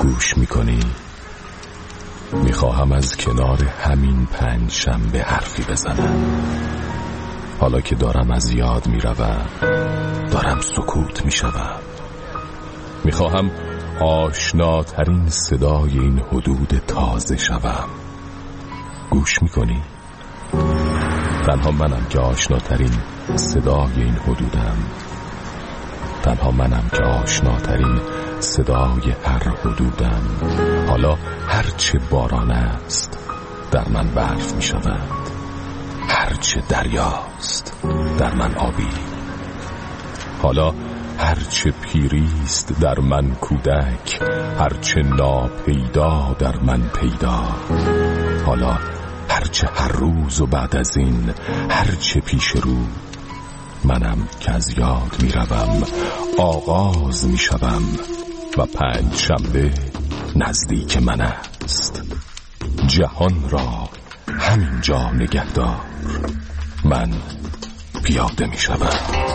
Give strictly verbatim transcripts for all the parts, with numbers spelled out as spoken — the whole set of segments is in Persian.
گوش میکنی؟ میخواهم از کنار همین پنج شنبه حرفی بزنم. حالا که دارم از یاد میروم، دارم سکوت میشوم. میخواهم آشناترین صدای این حدود تازه شوم. گوش میکنی؟ تنها منم که آشناترین صدای این حدودم. تنها منم که آشناترین صدای هر حدودم. حالا هرچه باران است در من برف می شود، هرچه دریاست در من آبی. حالا هرچه پیریست در من کودک، هرچه ناپیدا در من پیدا. حالا هرچه هر روز و بعد از این هرچه پیش رو، منم که از یاد می روم، آغاز می شوم و پنج شنبه نزدیک من است. جهان را همینجا نگهدار، من پیاده می شوم.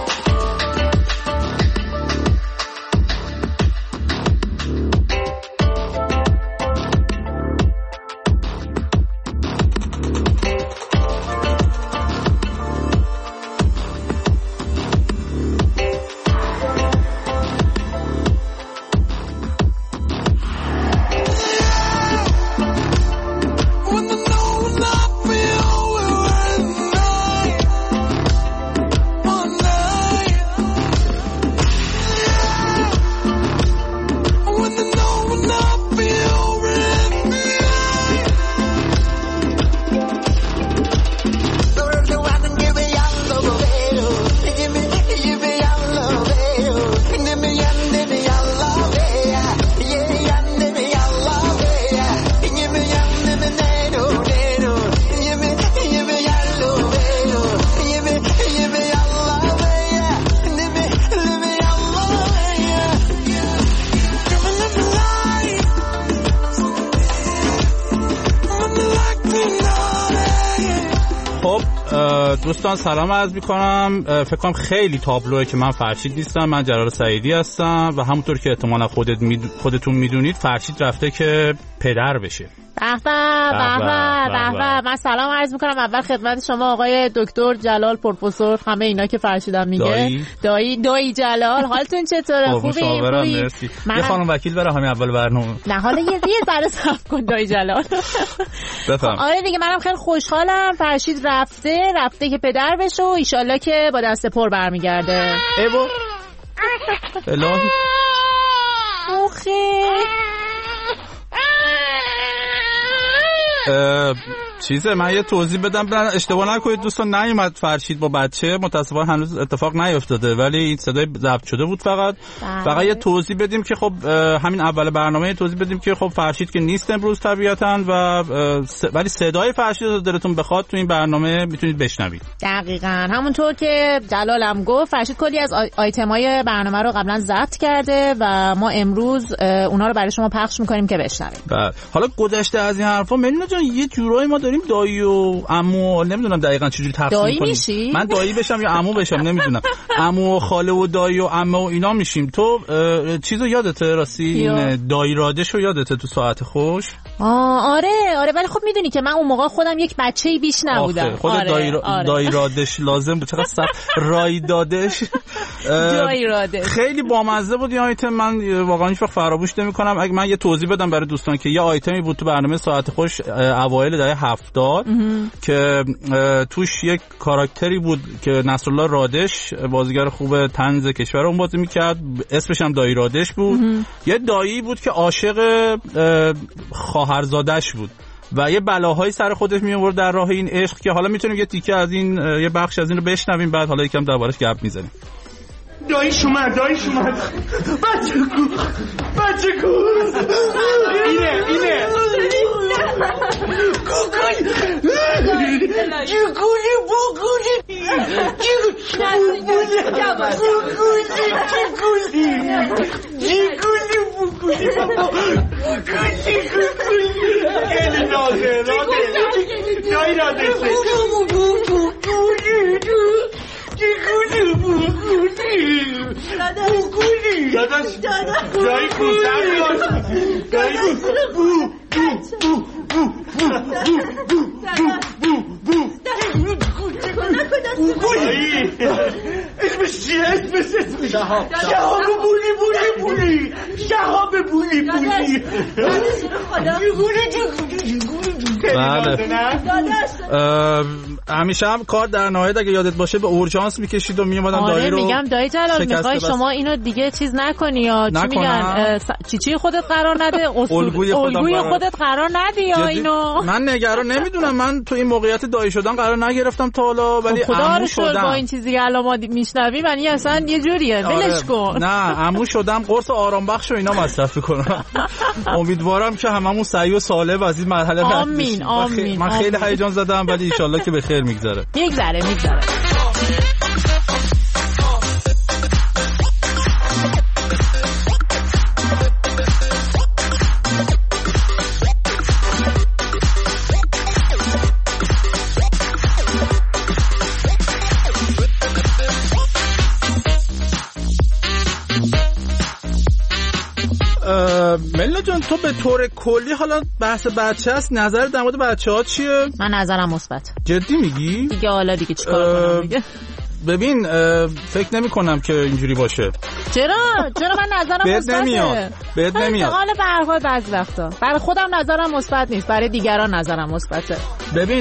دوستان سلام عرض میکنم. فکر کنم خیلی تابلوه که من فرشید نیستم، من جلال سعیدی هستم و همونطور که احتمالا خودت می خودتون میدونید فرشید رفته که پدر بشه. به به به به. من سلام عرض میکنم اول خدمت شما آقای دکتر جلال پروفسور، همه اینا که فرشیدم میگه. دایی دایی دایی جلال، حالتون چطوره؟ خوبی؟ مرسی. یه خانم وکیل برای همین اول برنامه. نه حالا یه یه ذره صبر کن دایی جلال. بفهم. آره دیگه منم خیلی خوشحالم فرشید رفته رفته که پدر بشه و ان شاءالله که با دست پر برمیگرده. ایو الهی اوخی چیزه. من یه توضیح بدم، اشتباه نکنید دوستان، نیومد فرشید با بچه، متاسفانه هنوز اتفاق نیفتاده، ولی این صدای ضبط شده بود. فقط بله. فقط یه توضیح بدیم که خب همین اول برنامه یه توضیح بدیم که خب فرشید که نیست امروز طبیعتاً، و ولی صدای فرشید رو دلتون بخواد تو این برنامه میتونید بشنوید. دقیقاً همونطور که جلالم گفت، فرشید کلی از آیتمای برنامه رو قبلا ضبط کرده و ما امروز اونا رو برای شما پخش می‌کنیم که بشنوید. بله. حالا گذشته از این حرفا ملینا جان، یه جورایی ما داریم دایی و عمو، نمیدونم دقیقاً چجوری تفسیر کنیم. میشی؟ من دایی بشم یا عمو بشم نمیدونم. عمو و خاله و دایی و عمه و اینا میشیم. تو چیزو یادته راستی این دایی رادشو یادته تو ساعت خوش؟ آه آره آره، ولی خب میدونی که من اون موقع خودم یک بچه‌ای بیش نبودم. خود آره، دایی, را... آره. دایی رادش لازم بود. چقدر سخت رای دادش. دایی رادش خیلی بامزه بود این آیتم، من واقعا هیچ وقت فراموش نمی‌کنم. اگه من یه توضیح بدم برای دوستان که یه آیتمی بود تو برنامه ساعت خوش اوایل دهه هفتاد که توش یک کاراکتری بود که نصرالله رادش، بازیگر خوب طنز کشور اون بازی می‌کرد، اسمش هم دایی رادش بود. یه دایی بود که عاشق خواهرزادش بود و یه بلاهایی سر خودش می آورد در راه این عشق، که حالا میتونیم یه تیکه از این، یه بخش از این رو بشنویم، بعد حالا یکم دربارش گپ میزنیم. داییش اومد داییش اومد بچه کو بچه کو اینه اینه کوکوی جگولی بگولی جگولی جگولی بگولی خیلی نازه دایی رادشه جگولی بگولی بگولی داداش دایی کوسر بیاد اسمش چیه؟ اسمش اسمش شهاب شهاب بولی بولی بولی شهاب بولی بولی بله همیشه هم کار در نهایت اگه یادت باشه به اورژانس میکشید و میومدن آره دایی رو میگم دایی جلال میخوای شما اینو دیگه چیز نکنی یا چی میگن چی چی خودت قرار نده الگوی خودت قرار ندی یا اینو من نگران نمیدونم من تو این موقعیت دایی شدن قرار نگرفتم تا حالا ولی عمو شدم با این چیزی که الان ما میشنویم یعنی اصلا یه جوریه ولش کن نه عمو شدم قرص آرام بخش و اینا مصرف میکنم امیدوارم که هممون سعی و سالم از این مرحله رد بشیم آمین من خیلی هیجان زدم ولی ان شاءالله که به خیر میگذره میگذره میگذره ملینا جان تو به طور کلی حالا بحث بچه هست نظر در مورد بچه ها چیه؟ من نظرم مثبت. جدی میگی؟ دیگه حالا دیگه چیکار کنم دیگه؟ ببین فکر نمی کنم که اینجوری باشه. چرا؟ چرا من نظرم مثبته؟ نمیاد. بهت نمیاد. حالا به هر حال بعضی وقتا برای خودم نظرم مثبت نیست، برای دیگران نظرم مثبته. ببین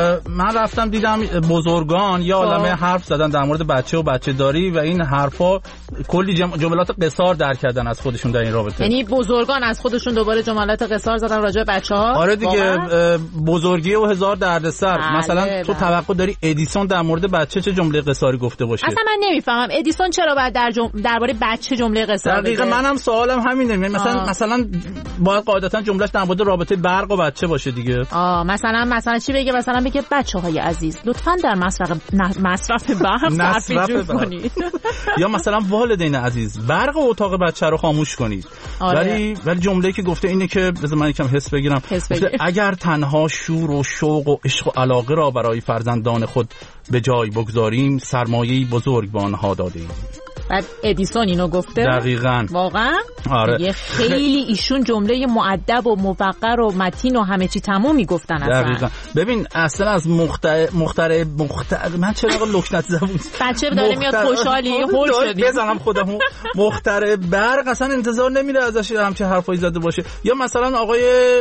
من رفتم دیدم بزرگان یا عالمه حرف زدن در مورد بچه و بچه داری و این حرفا کلی جملات قصار در کردن از خودشون در این رابطه. یعنی بزرگان از خودشون دوباره جملات قصار زدن راجع به بچه‌ها. آره دیگه بزرگی و هزار دردسر. مثلا تو توقع داری ادیسون در مورد بچه چه جمله قصاری گفته باشه؟ اصلا من نمیفهمم ادیسون چرا باید در جم... درباره بچه جمله قصار بگه. دقیقاً منم سوالم همینه. مثلا آه. مثلا باید قاعدتا جملهش در مورد رابطه برق و بچه باشه دیگه. آ مثلا مثلا چی بگه؟ مثلا بگه بچه‌های عزیز لطفاً در مصرف مصرف برق صرفه کنید. یا مثلا والدین عزیز برق اتاق بچه رو خاموش کنید. آره. ولی ولی جمله‌ای که گفته اینه که بذار من یکم حس بگیرم. حس اگر تنها شور و شوق و عشق و علاقه را برای فرزندان خود به جای بگذاریم سرمایه‌ای بزرگ به آنها دادیم. بعد ادیسون اینو گفته؟ دقیقاً. واقعا؟ آره. یه خیلی ایشون جمله مؤدب و موقر و متین و همه چی تمومی گفتن اصلا. دقیقاً. ببین اصلا از مخترع مخترع مخترع من چرا لکنت زدم؟ بچه داره میاد خوشحالی هول شدی. بزنم خودمو. مخترع برق اصلا انتظار نمیره ازش همچین حرفایی زده باشه. یا مثلا آقای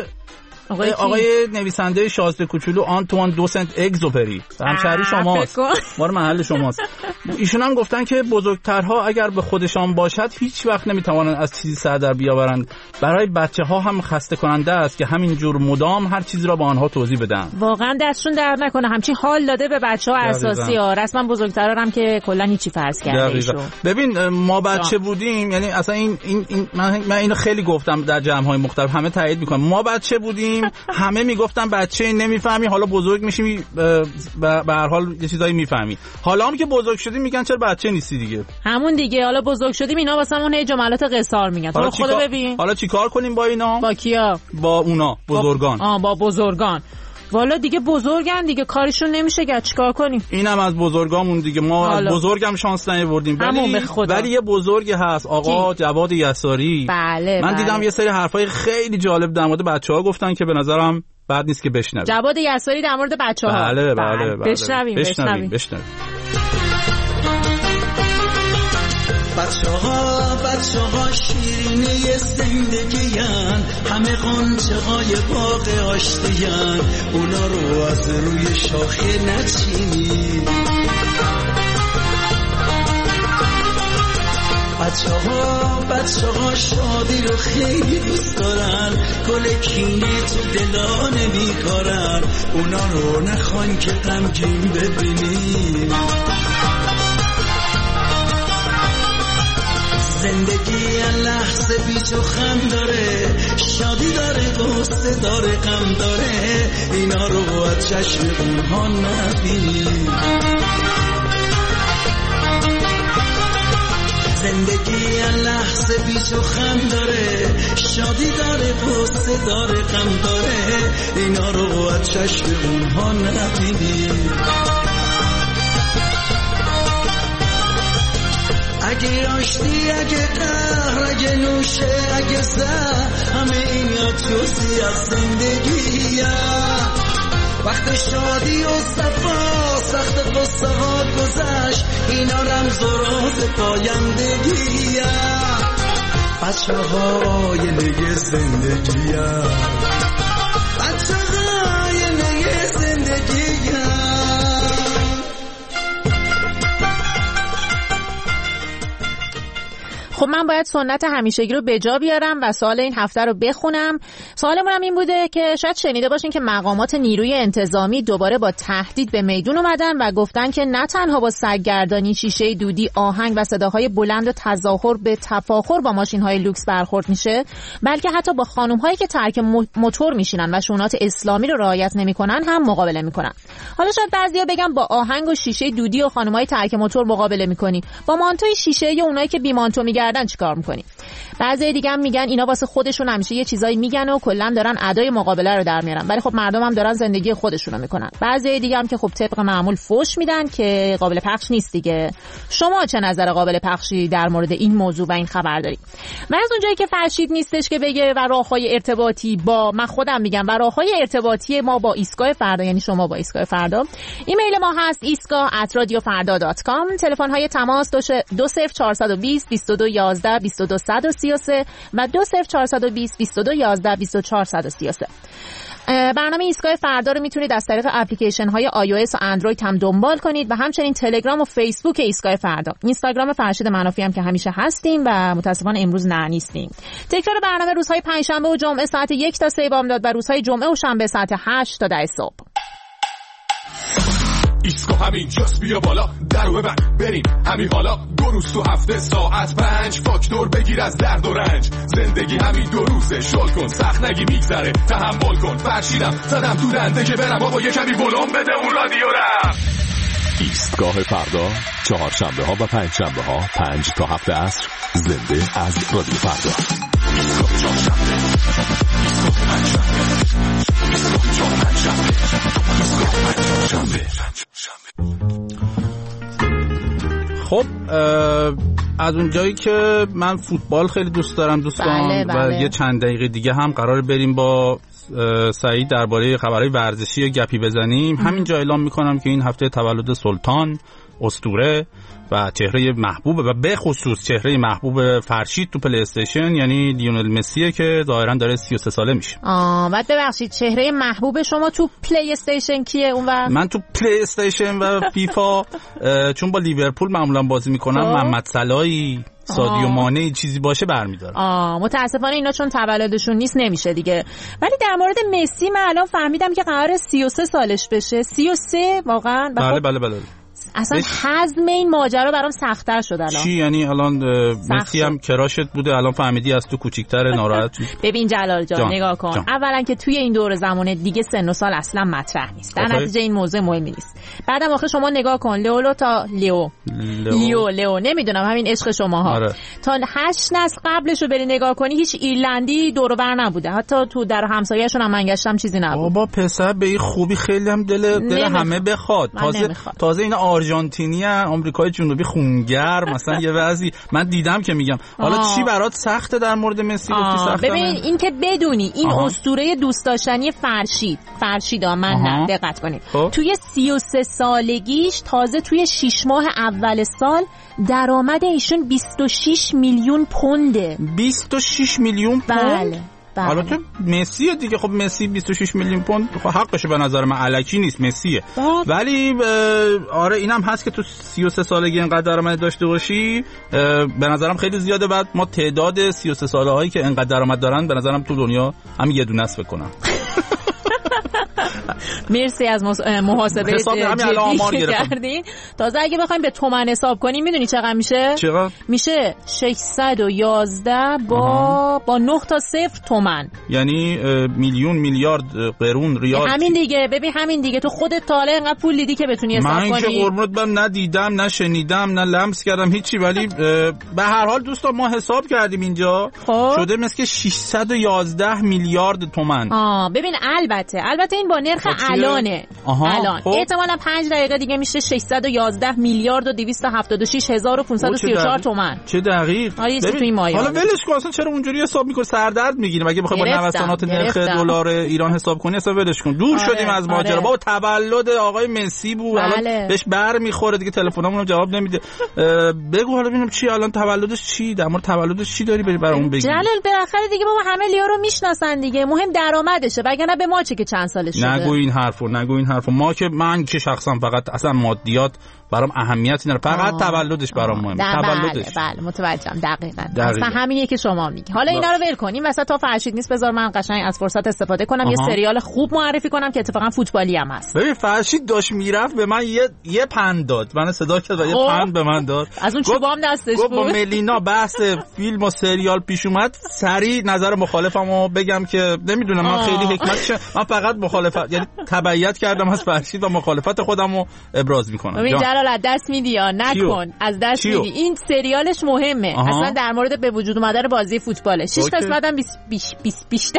آقای, آقای نویسنده شازده کوچولو آنتوان دو سنت اگزوپری همشهری شماست، مال محل شماست. ایشون هم گفتن که بزرگترها اگر به خودشان باشد هیچ وقت نمیتوانند از چیزی سر در بیاورند. برای بچه ها هم خسته کننده است که همین جور مدام هر چیزی را به آنها توضیح بدن. واقعا دستشون درد نکنه همچین حال داده به بچه ها اساسی ها. رسما بزرگترا هم که کلا هیچی فرض کرده ایشون. ببین ما بچه بودیم، یعنی اصلا این این, این من, من اینو خیلی گفتم در جمع های مختلف، همه تایید میکنن. ما بچه بودیم همه میگفتن بچه نمیفهمی، حالا بزرگ میشی به هر حال یه چیزایی میفهمی. حالا هم که بزرگ شدیم میگن چرا بچه نیستی دیگه. همون دیگه حالا بزرگ شدیم اینا واسمون هی جملات قصار میگن. تو خودت ببین. حالا چیکار کنیم با اینا؟ با کیا؟ با اونا بزرگان. آ با بزرگان. والا دیگه بزرگن دیگه کارشون نمیشه گه چیکار کنیم؟ اینم از بزرگامون دیگه. ما از بزرگم شانس نیاوردیم. ولی ولی یه بزرگی هست آقا کی؟ جواد یساری. بله من بله. دیدم یه سری حرفای خیلی جالب در مورد بچه‌ها گفتن که به نظرم بد نیست که بشنویم. جواد یساری در مورد بچه‌ها. بله بله بله. بشنویم بشنویم بشنویم. بچه ها بچه ها شیرینه زندگیان، همه قنچه های باغ آشتیان، اونا رو از روی شاخه نچینی. بچه ها بچه ها شادی رو خیلی دوست دارن، گل کینه تو دلا نمیکارن، اونا رو نخوان که غمگین ببینی. زندگی لحظه بیچ و خم داره، شادی داره غصه داره غم داره، اینا رو باید چشم اونها نبینی. زندگی لحظه بیچ و خم داره، شادی داره غصه داره غم داره، اینا رو باید چشم اونها نبینی. اگه آشتی، اگه قهر، اگه نوشه، اگه زهر، همه اینا جزئی از زندگیه. وقت شادی و صفا، سخت قصه ها گذشت، اینا رمز و راز پایندگیه. بچه های نگه زندگیه، بچه های نگه زندگیه. خب من باید سنت همیشگی رو به جا بیارم و سوال این هفته رو بخونم. سوالمون هم این بوده که شاید شنیده باشین که مقامات نیروی انتظامی دوباره با تهدید به میدون اومدن و گفتن که نه تنها با سگ‌گردانی، شیشه دودی، آهنگ و صداهای بلند و تظاهر به تفاخر با ماشین‌های لوکس برخورد میشه، بلکه حتی با خانم‌هایی که ترک موتور میشینن و شونات اسلامی رو رعایت نمی‌کنن هم مقابله می‌کنن. حالا شاید بعضیا بگن با آهنگ و شیشه دودی و خانم‌های ترک موتور مقابله می‌کنی، با مانتوی شیشه یا اونایی که بی مانتو می‌گردن چیکار می‌کنی؟ بعضی دیگه هم میگن اینا واسه خودشون همیشه یه چیزایی میگن و کلا دارن ادای مقابله رو در میارن، ولی خب مردم هم دارن زندگی خودشون رو میکنن. بعضی دیگه هم که خب طبق معمول فوش میدن که قابل پخش نیست دیگه. شما چه نظر قابل پخشی در مورد این موضوع و این خبر دارید؟ من از اونجایی که فرشید نیستش که بگه و راههای ارتباطی با من خودم میگم و راههای ارتباطی ما با ایستگاه فردا، یعنی شما با ایستگاه فردا، ایمیل ما هست ایستگاه ات رادیو فردا دات کام. تلفن های تماس دو صفر چهارصد و بیست بیست و دو یازده بیست و دو صد و سی و سه و دو صفر چهارصد و بیست بیست و دو یازده بیست و چهار صد و سی و سه. برنامه ایستگاه فردا رو میتونید از طریق اپلیکیشن های آی او اس و اندروید هم دنبال کنید و همچنین تلگرام و فیسبوک ایستگاه فردا. اینستاگرام فرشید منافی هم که همیشه هستیم و متاسفانه امروز نه نیستیم. تکرار برنامه روزهای پنجشنبه و جمعه ساعت یک تا سه بامداد و روزهای جمعه و شنبه ساعت هشت تا ده صبح. ایستگاه همین جاست، بیا بالا درو ببند بریم همین حالا. دو روز تو هفته ساعت پنج، فاکتور بگیر از درد و رنج. زندگی همین دو روزه، شل کن سخت نگی میگذره، تحمل کن. فرشیدم زدم تو دنده که برم بابا یه کمی ولوم بده اون رادیو رم. ایستگاه فردا چهارشنبه ها و پنج شنبه ها پنج تا هفت عصر زنده از رادیو فردا. ایستگاه چهارشنبه، ایستگاه پنجشنبه، ایستگاه چهارشنبه، ایستگاه پنجشنبه. خب از اون جایی که من فوتبال خیلی دوست دارم دوستان، بله بله. و یه چند دقیقه دیگه هم قرار بریم با سعید درباره خبرهای ورزشی و گپی بزنیم. همینجا اعلام میکنم که این هفته تولد سلطان، اسطوره و چهره محبوب و به خصوص چهره محبوب فرشید تو پلی استیشن یعنی لیونل مسیه که ظاهرا داره سی و سه ساله میشه. آه بعد ببخشید چهره محبوب شما تو پلی استیشن کیه اونور؟ من تو پلی استیشن و فیفا چون با لیورپول معمولا بازی میکنم محمد صلاحی، سادیو مانه چیزی باشه برمیدارم. آه متاسفانه اینا چون تولدشون نیست نمیشه دیگه. ولی در مورد مسی من الان فهمیدم که قراره سی و سه سالش بشه. سی و سه واقعا؟ بله بله بله. اصلا حزم این ماجرا برام سخت‌تر شد الان. چی یعنی الان مسی هم کراشت بوده الان فهمیدی از تو کوچیک‌تر ناراحت؟ ببین جلال جان, جان. نگاه کن جان. اولا که توی این دور زمانه دیگه سن و سال اصلا مطرح نیست. در نتیجه این موضوع مهمی نیست. بعدم آخه شما نگاه کن لئولو تا لیو لیو لیو نمیدونم همین عشق شماها آره. تا هشت نسل قبلشو بری نگاه کنی هیچ ایرلندی دور و بر نبوده. حتی تو در همسایه‌شون هم منگشتم چیزی نبود. بابا پسر به این خوبی خیلی هم دل دل همه بخواد. تازه تازه این آرژانتینی آمریکای جنوبی خونگر مثلا یه وضعی من دیدم که میگم حالا آه. چی برات سخته در مورد مسی گفتی سخته؟ ببین این که بدونی این آه. اسطوره دوست داشتنی فرشید فرشید من نه دقت کنید خب. توی سی و سه سالگیش تازه توی شش ماه اول سال درآمد ایشون بیست و شش میلیون پونده. بیست و شش میلیون پوند؟ بله حالا تو مسیه دیگه. خب مسی بیست و شش میلیون پوند خب حقشه به نظر من، الکی نیست مسیه. ولی آره اینم هست که تو سی و سه سالگی اینقدر درآمد داشته باشی به نظرم خیلی زیاده. بعد ما تعداد سی و سه ساله هایی که اینقدر درآمد دارن به نظرم تو دنیا هم یه دونه است بکنم. مرسی از محاسبه جدی کردین. تازه اگه بخوایم به تومن حساب کنیم میدونی چقدر میشه؟ چقدر؟ میشه ششصد و یازده با آها. با نه تا صفر تومن، یعنی میلیون میلیارد قرون ریال. همین دیگه. ببین همین دیگه تو خودت تا حالا اینقدر پول دیدی که بتونی حساب کنی؟ من که قربونت برم نه دیدم نه شنیدم نه لمس کردم هیچی. ولی به هر حال دوستان ما حساب کردیم اینجا خب. شده مثل که ششصد و یازده میلیارد تومن. آه ببین البته البته این با نرخ نرخ الانه الان خب. احتمالاً پنج دقیقه دیگه میشه ششصد و یازده میلیارد و دویست و هفتاد و شش هزار و پانصد و سی و چهار تومان. چه دقیق. آره تو این مایه. حالا ولش کن، اصلا چرا اونجوری حساب میکنی؟ سردرد میگیریم اگه بخوای با نوسانات نرخ دلار ایران حساب کنی، اصلا ولش کن. دور آره. شدیم از ماجرا. آره. بابا تولد آقای مسی بود، الان بله. بهش بر میخوره دیگه، تلفنمون رو جواب نمیده. بگو حالا ببینم چی الان تولدش، چی در مورد تولدش چی داری بری برامون بگی؟ جلال بالاخره دیگه بابا همه لیو رو میشناسن دیگه، مهم درآمدشه، وگرنه به ما چه که چند سالش شده. نگو این حرفو، نگو این حرفو. ما که من که شخصا فقط اصلا مادیات برام اهمیتی نداره، فقط آه. تولدش برام مهمه. تولدش. بله بله متوجهم دقیقاً. اصلا همینیه که شما میگی. حالا اینا رو ول کنیم وسط تا فرشید نیست، بذار من قشنگ از فرصت استفاده کنم آها. یه سریال خوب معرفی کنم که اتفاقا فوتبالی هم هست. ببین فرشید داشت میرفت به من یه یه پند داد، من صدا کرد و یه پند به من داد. از اون چوبام دستش بود. با ملینا بحث فیلم و سریال پیش اومد، سریع نظر مخالفمو بگم که نمیدونم من خیلی حکمتش، من فقط مخالفت یعنی تبعیت کردم از فرشید و مخالفت خودمو ابراز میکنم. ببین جلال از دست میدی یا نکن، از دست میدی. این سریالش مهمه. آها. اصلا در مورد به وجود اومدن بازی فوتباله. شش قسمت هم بیست بیست بیشتر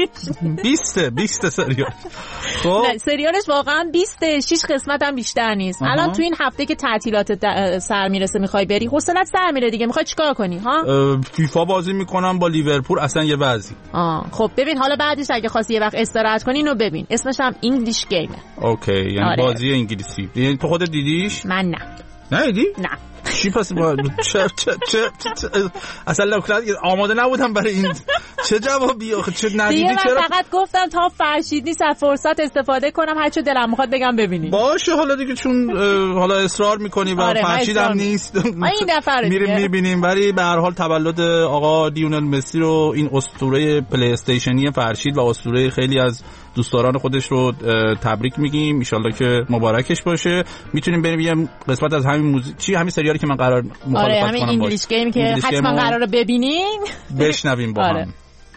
بیست بیست سریال. خب سریالش واقعا بیست، شش قسمت هم بیشتر نیست. آها. الان تو این هفته که تعطیلات سر میرسه میخوای بری، حوصله‌ات سر میره دیگه، میخوای چیکار کنی ها؟ فیفا بازی میکنم با لیورپول، اصلا یه وضعی. آه خب ببین حالا بعدش اگه خواستی یه وقت استراحت کنی اینو ببین، اسمش هم انگلیش گیمه. اوکی یعنی آره. بازی انگلیسی. یعنی تو خودت دیدیش؟ من نه. نه دیدی؟ نه. چی پس با چه چه چه اصلا لوکلات آماده نبودم برای این. چه جوابی آخه؟ چه ندیدی چرا؟ من فقط گفتم تا فرشید نیست از فرصت استفاده کنم، هر چه دلم میخواد بگم ببینید. باشه حالا دیگه چون حالا اصرار میکنی و آره فرشید هم نیست این دفعه میریم میبینیم. ولی به هر حال تولد آقا لیونل مسی رو، این اسطوره پلی استیشنی فرشید و اسطوره خیلی از دوستداران خودش رو تبریک میگیم. ان شاءالله که مبارکش باشه. میتونیم بریم یه قسمت از همین موزیک چی همین سریالی که من قرار مخالفت آره کنم همین انگلیش گیم که حتما قراره ببینیم بشنویم با هم.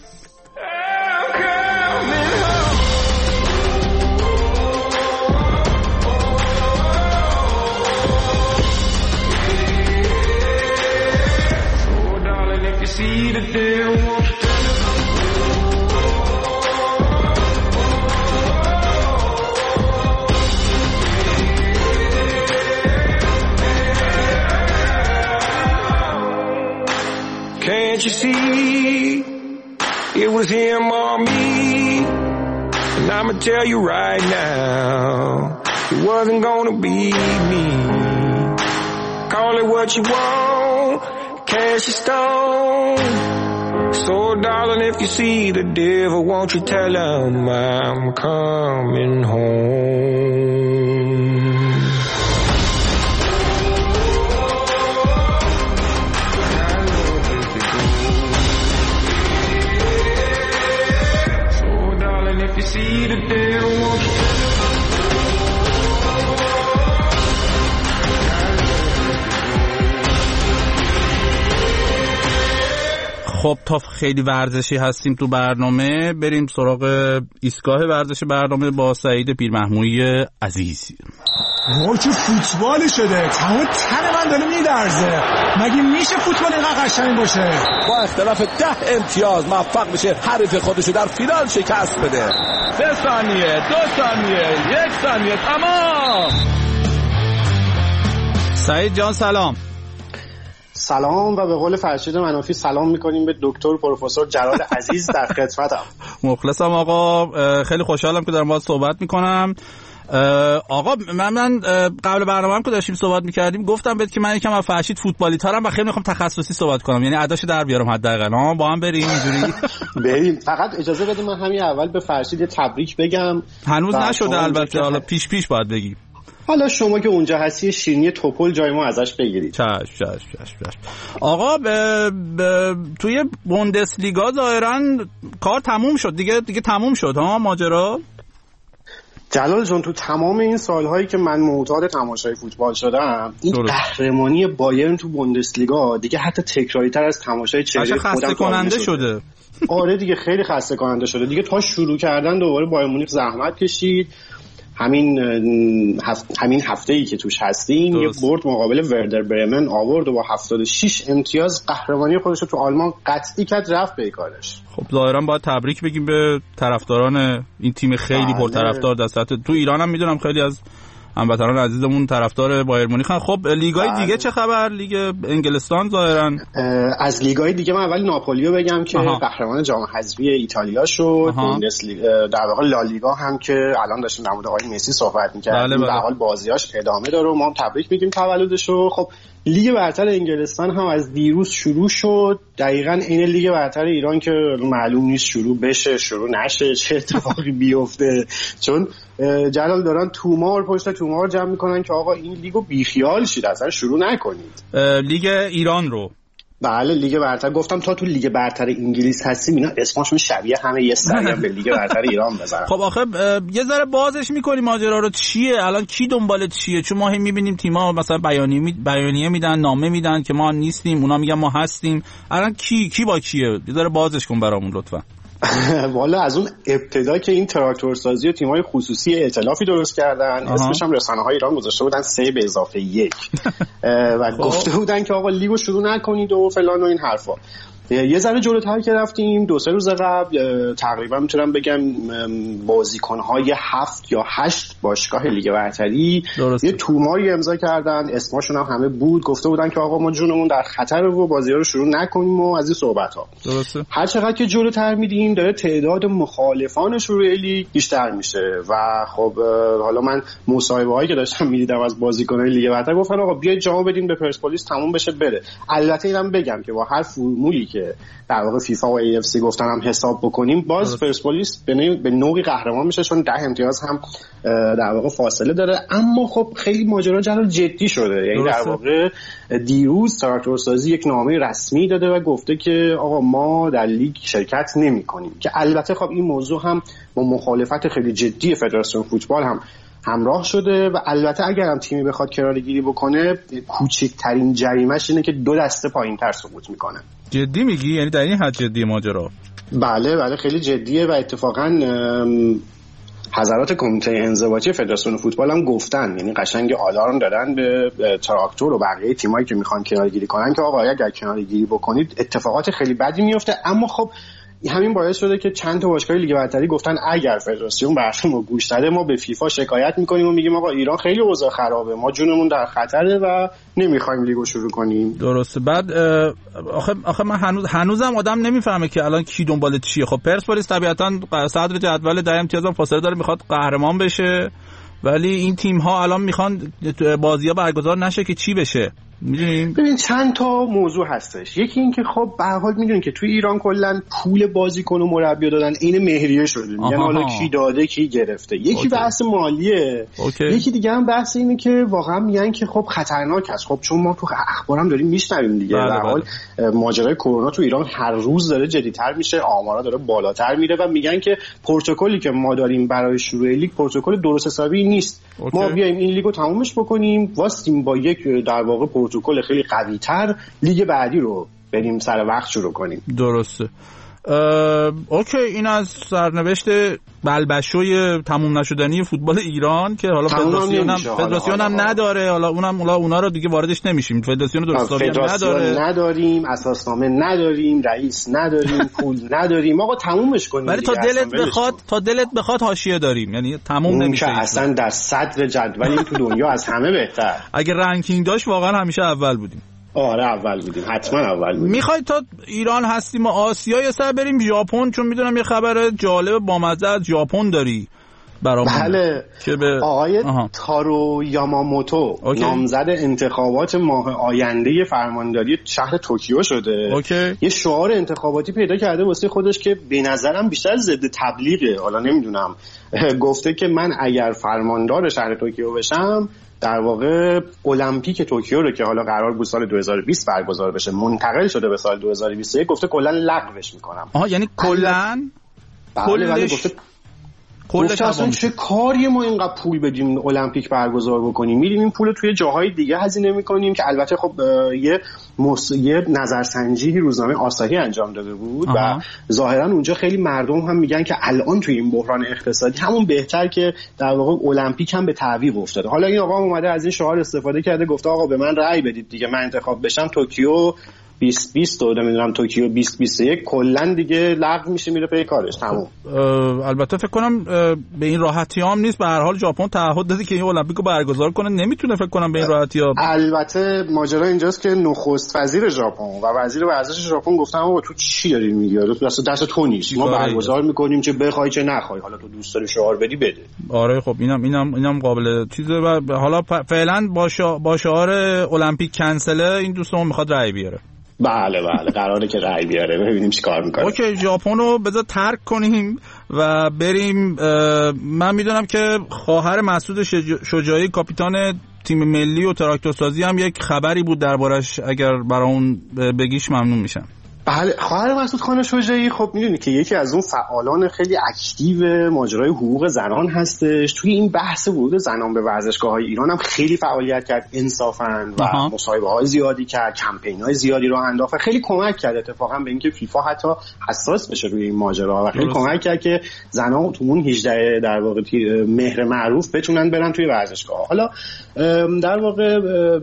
Can't you see it was him or me? And I'ma tell you right now, it wasn't gonna be me. Call it what you want, cash or stone. So darling, if you see the devil, won't you tell him I'm coming home? خب تا خیلی ورزشی هستیم تو برنامه، بریم سراغ ایستگاه ورزش برنامه با سعید پیرمحمودی عزیز. وای چه فوتبالی شده، تمام تن من داره میلرزه. مگه میشه فوتبال اینقدر قشنگ باشه؟ با اختلاف ده امتیاز موفق بشه حریف خودشو در فینال شکست بده. سه ثانیه، دو ثانیه، یک ثانیه، تمام. سعید جان سلام. سلام و به قول فرشید منافی سلام میکنیم به دکتر پروفسور جلال عزیز در خدمتم. مخلصم آقا، خیلی خوشحالم که دارم باهات صحبت میکنم. آقا من من قبل برنامه هم که داشتیم صحبت میکردیم گفتم بهت که من یکم از فرشید فوتبالی تارم و خیلی میخوام تخصصی صحبت کنم، یعنی اداشو در بیارم حداقل. با هم بریم اینجوری بریم. فقط اجازه بده من همین اول به فرشید تبریک بگم. هنوز نشده البته، حالا پیش پیش باید بگیم. حالا شما که اونجا هستی شیرینی توپل جای ما ازش بگیرید. چشم چشم چشم. آقا ب... ب... توی بوندسلیگا ظاهرا کار تموم شد دیگه، دیگه تموم شد ها ماجرا. جلال جان تو تمام این سالهایی که من معتاد تماشای فوتبال شدم، این قهرمانی بایرن تو بوندسلیگا دیگه حتی تکراری تر از تماشای چهره خودم خسته کننده شده. آره دیگه خیلی خسته کننده شده دیگه. تا شروع کردن دوباره بایر مونیخ زحمت کشید، همین هفت همین هفته‌ای که توش هستیم یه برد مقابل وردر برمن آورد و با هفتاد و شش امتیاز قهرمانی خودش رو تو آلمان قطعی کرد، رفت به کارش. خب ظاهرا باید تبریک بگیم به طرفداران این تیم خیلی پرطرفدار دستت. تو ایران هم میدونم خیلی از هموطنان عزیزمون طرفدار بایر مونیخن. خب لیگای دیگه چه خبر؟ لیگ انگلستان ظاهرا از لیگای دیگه من اول ناپولیو بگم که آها. قهرمان جام حذفی ایتالیا شد. در واقع لالیگا هم که الان داشتیم در مورد آقای مسی صحبت می‌کردیم، در حال بازیاش ادامه داره و ما هم تبریک میگیم تولدشو. خب لیگ برتر انگلستان هم از دیروز شروع شد، دقیقاً این لیگ برتر ایران که معلوم نیست شروع بشه شروع نشه چه اتفاقی بیفته، چون جلال دارن تومار پشت تومار جمع میکنن که آقا این لیگو بیخیال شید اصلا شروع نکنید. لیگ ایران رو بله لیگ برتر گفتم تا تو لیگ برتر انگلیس هستیم اینا اسمشون شبیه همه یه سری به لیگ برتر ایران بزنن. خب آخه یه ذره بازش میکنی ماجرا رو، چیه الان کی دنبال چیه؟ چون ما هم میبینیم تیم‌ها مثلا بیانیه می... بیانیه میدن، نامه میدن که ما نیستیم، اونا میگن ما هستیم. الان کی کی با کیه؟ یه ذره بازش کن برامون لطفا. والا از اون ابتدا که این تراکتورسازی و تیم‌های خصوصی ائتلافی درست کردن، اسمش هم رسانه‌های ایران گذاشته بودن سه به اضافه یک و گفته بودن که آقا لیگو شروع نکنید و فلان و این حرفا. یه ذره جلوتر که رفتیم دو سه روز قبل تقریبا میتونم بگم بازیکن‌های هفت یا هشت باشگاه لیگ برتری یه توماری امضا کردن، اسمشون هم همه بود، گفته بودن که آقا ما جونمون در خطر و بازی‌ها رو شروع نکنیم و از این صحبت‌ها. درسته. هر چقدر که جلوتر میدیم داره تعداد مخالفان شروع لیگ بیشتر میشه و خب حالا من مصاحبه‌هایی که داشتم می‌دیدم از بازیکن‌های لیگ برتر گفتن آقا بیاید جام بدیم به پرسپولیس تموم بشه بره. البته اینم بگم که با هر فرمولی که در واقع فیفا و ای اف سی گفتن هم حساب بکنیم باز پرسپولیس به نوعی قهرمان میشه چون ده امتیاز هم در واقع فاصله داره. اما خب خیلی ماجرا جلال جدی شده، یعنی در واقع دیروز تراکتورسازی یک نامه رسمی داده و گفته که آقا ما در لیگ شرکت نمی‌کنیم، که البته خب این موضوع هم با مخالفت خیلی جدی فدراسیون فوتبال هم همراه شده و البته اگر هم تیمی بخواد کناره‌گیری بکنه کوچکترین جریمه‌ش اینه که دو دسته پایین‌تر سقوط میکنه. جدی میگی؟ یعنی در این حد جدیه ماجرا؟ بله بله خیلی جدیه و اتفاقاً حضرات کمیته انضباطی فدراسیون فوتبال هم گفتن، یعنی قشنگ آلارم دادن به تراکتور و بقیه تیمایی که میخوان کناره‌گیری کنن که آقا اگر کناره‌گیری بکنید اتفاقات خیلی بدی میفته. اما خب همین باعث شده که چند تا باشگاه لیگ برتری گفتن اگر فدراسیون برنامه گوش نده ما به فیفا شکایت میکنیم و میگیم آقا ایران خیلی اوضاع خرابه، ما جونمون در خطره و نمیخوایم لیگو شروع کنیم. درسته. بعد آخه آخه من هنوز هنوزم آدم نمیفهمه که الان کی دنبال چیه. خب پرسپولیس طبیعتا صدر جدول ده امتیازم فاصله داره، میخواد قهرمان بشه، ولی این تیم ها الان میخوان بازی‌ها برگزار نشه که چی بشه. میدونیم ببین چند تا موضوع هستش. یکی این که خب به هر حال میدونین که توی ایران کلا پول بازیکن و مربی دادن این مهریه شده، میگن حالا کی داده کی گرفته. یکی اوکی. بحث مالیه اوکی. یکی دیگه هم بحث اینه که واقعا میگن که خب خطرناک است. خب چون ما تو اخبارم داریم میشنویم دیگه به هر حال ماجرای کرونا تو ایران هر روز داره جدی‌تر میشه، آمارا داره بالاتر میره و میگن که پروتکلی که ما داریم برای شروع لیگ پروتکل درست حسابی نیست. اوکی. ما بیایم این لیگو تمومش بکنیم واسیم با یک در واقع پروتکل خیلی قوی‌تر لیگ بعدی رو بریم سر وقت شروع کنیم. درسته. اوکی، این از سرنوشت بلبشوی تموم نشدنی فوتبال ایران که حالا فدراسیون هم فدراسیون هم نداره، حالا اونم اونا اونا رو دیگه واردش نمیشیم. فدراسیون درستابی هم نداره، نداریم اساسنامه نداریم، رئیس نداریم، پول نداریم. آقا تمومش کنیم. ولی تا دلت بخواد تا دلت بخواد حاشیه داریم، یعنی تموم نمیشه. اصلا در صدر جدولی تو دنیا از همه بهتر. اگه رنکینگ داشت واقعا همیشه اول بودیم. آره اول بودیم، حتما اول بودیم. میخوای تا ایران هستیم و آسیا یه سر بریم ژاپن، چون میدونم یه خبر جالب بامزه از ژاپن داری برامون. بله که به آقای آها. تارو یاماموتو اوکی. نامزد انتخابات ماه آینده فرمانداری شهر توکیو شده. اوکی. یه شعار انتخاباتی پیدا کرده واسه خودش که به نظرم بیشتر ضد تبلیغه، حالا نمیدونم. گفته که من اگر فرماندار شهر توکیو بشم در واقع المپیک توکیو رو که حالا قرار بود سال دو هزار و بیست برگزار بشه منتقل شده به سال دو هزار و بیست و یک، گفته کلا لغوش میکنم. آها یعنی کلا کلا گفته کلش اصلا چه کاری ما اینقدر پول بدیم المپیک برگزار بکنیم، میریم این پول توی جاهای دیگه هزینه میکنیم که البته خب یه مص... یه نظرسنجی روزنامه آساهی انجام داده بود. آها. و ظاهرا اونجا خیلی مردم هم میگن که الان توی این بحران اقتصادی همون بهتر که در واقع المپیک هم به تعویق افتاده. حالا این آقا اومده از این شعار استفاده کرده، گفته آقا به من رأی بدید دیگه، من انتخاب بشم توکیو بیست بیست و نمیدونم توکیو بیست بیست و یک کلا دیگه لغو میشه، میره پی کارش تموم. البته فکر کنم به این راحتی هم نیست، به هر حال ژاپن تعهد داده که این المپیکو برگزار کنه، نمیتونه فکر کنم به این راحتی ها. البته ماجرا اینجاست که نخست وزیر ژاپن و وزیر ورزش ژاپن گفتن آقا تو چی داری میگی؟ دست دست تو نیست، ما برگزار میکنیم چه بخوای چه نخوای، حالا تو دوست داری شعار بدی بده. آره خب اینم اینم اینم قابل چیزه. و حالا فعلا با با شعار المپیک کنسله این دوستمون میخواد رأی بیاره. بله بله قراره که رأی بیاره، ببینیم چی کار میکنه. اوکی ژاپن رو بذار ترک کنیم و بریم. من میدونم که خواهر مسعود شجاعی کاپیتان تیم ملی و تراکتورسازی هم یک خبری بود دربارش، اگر برامون بگیش ممنون میشم. بله خواهر مسعود خان شجاعی خب میدونی که یکی از اون فعالان خیلی اکتیو ماجرای حقوق زنان هستش. توی این بحث ورود زنان به ورزشگاه‌های ایران هم خیلی فعالیت کرد انصافاً و مصاحبه‌های زیادی کرد، کمپین‌های زیادی راه انداخت و خیلی کمک کرد اتفاقا به اینکه فیفا حتی حساس بشه روی این ماجرا و خیلی درست. کمک کرد که زنان تو اون هجده در واقع مهر معروف بتونن برن توی ورزشگاه. حالا در واقع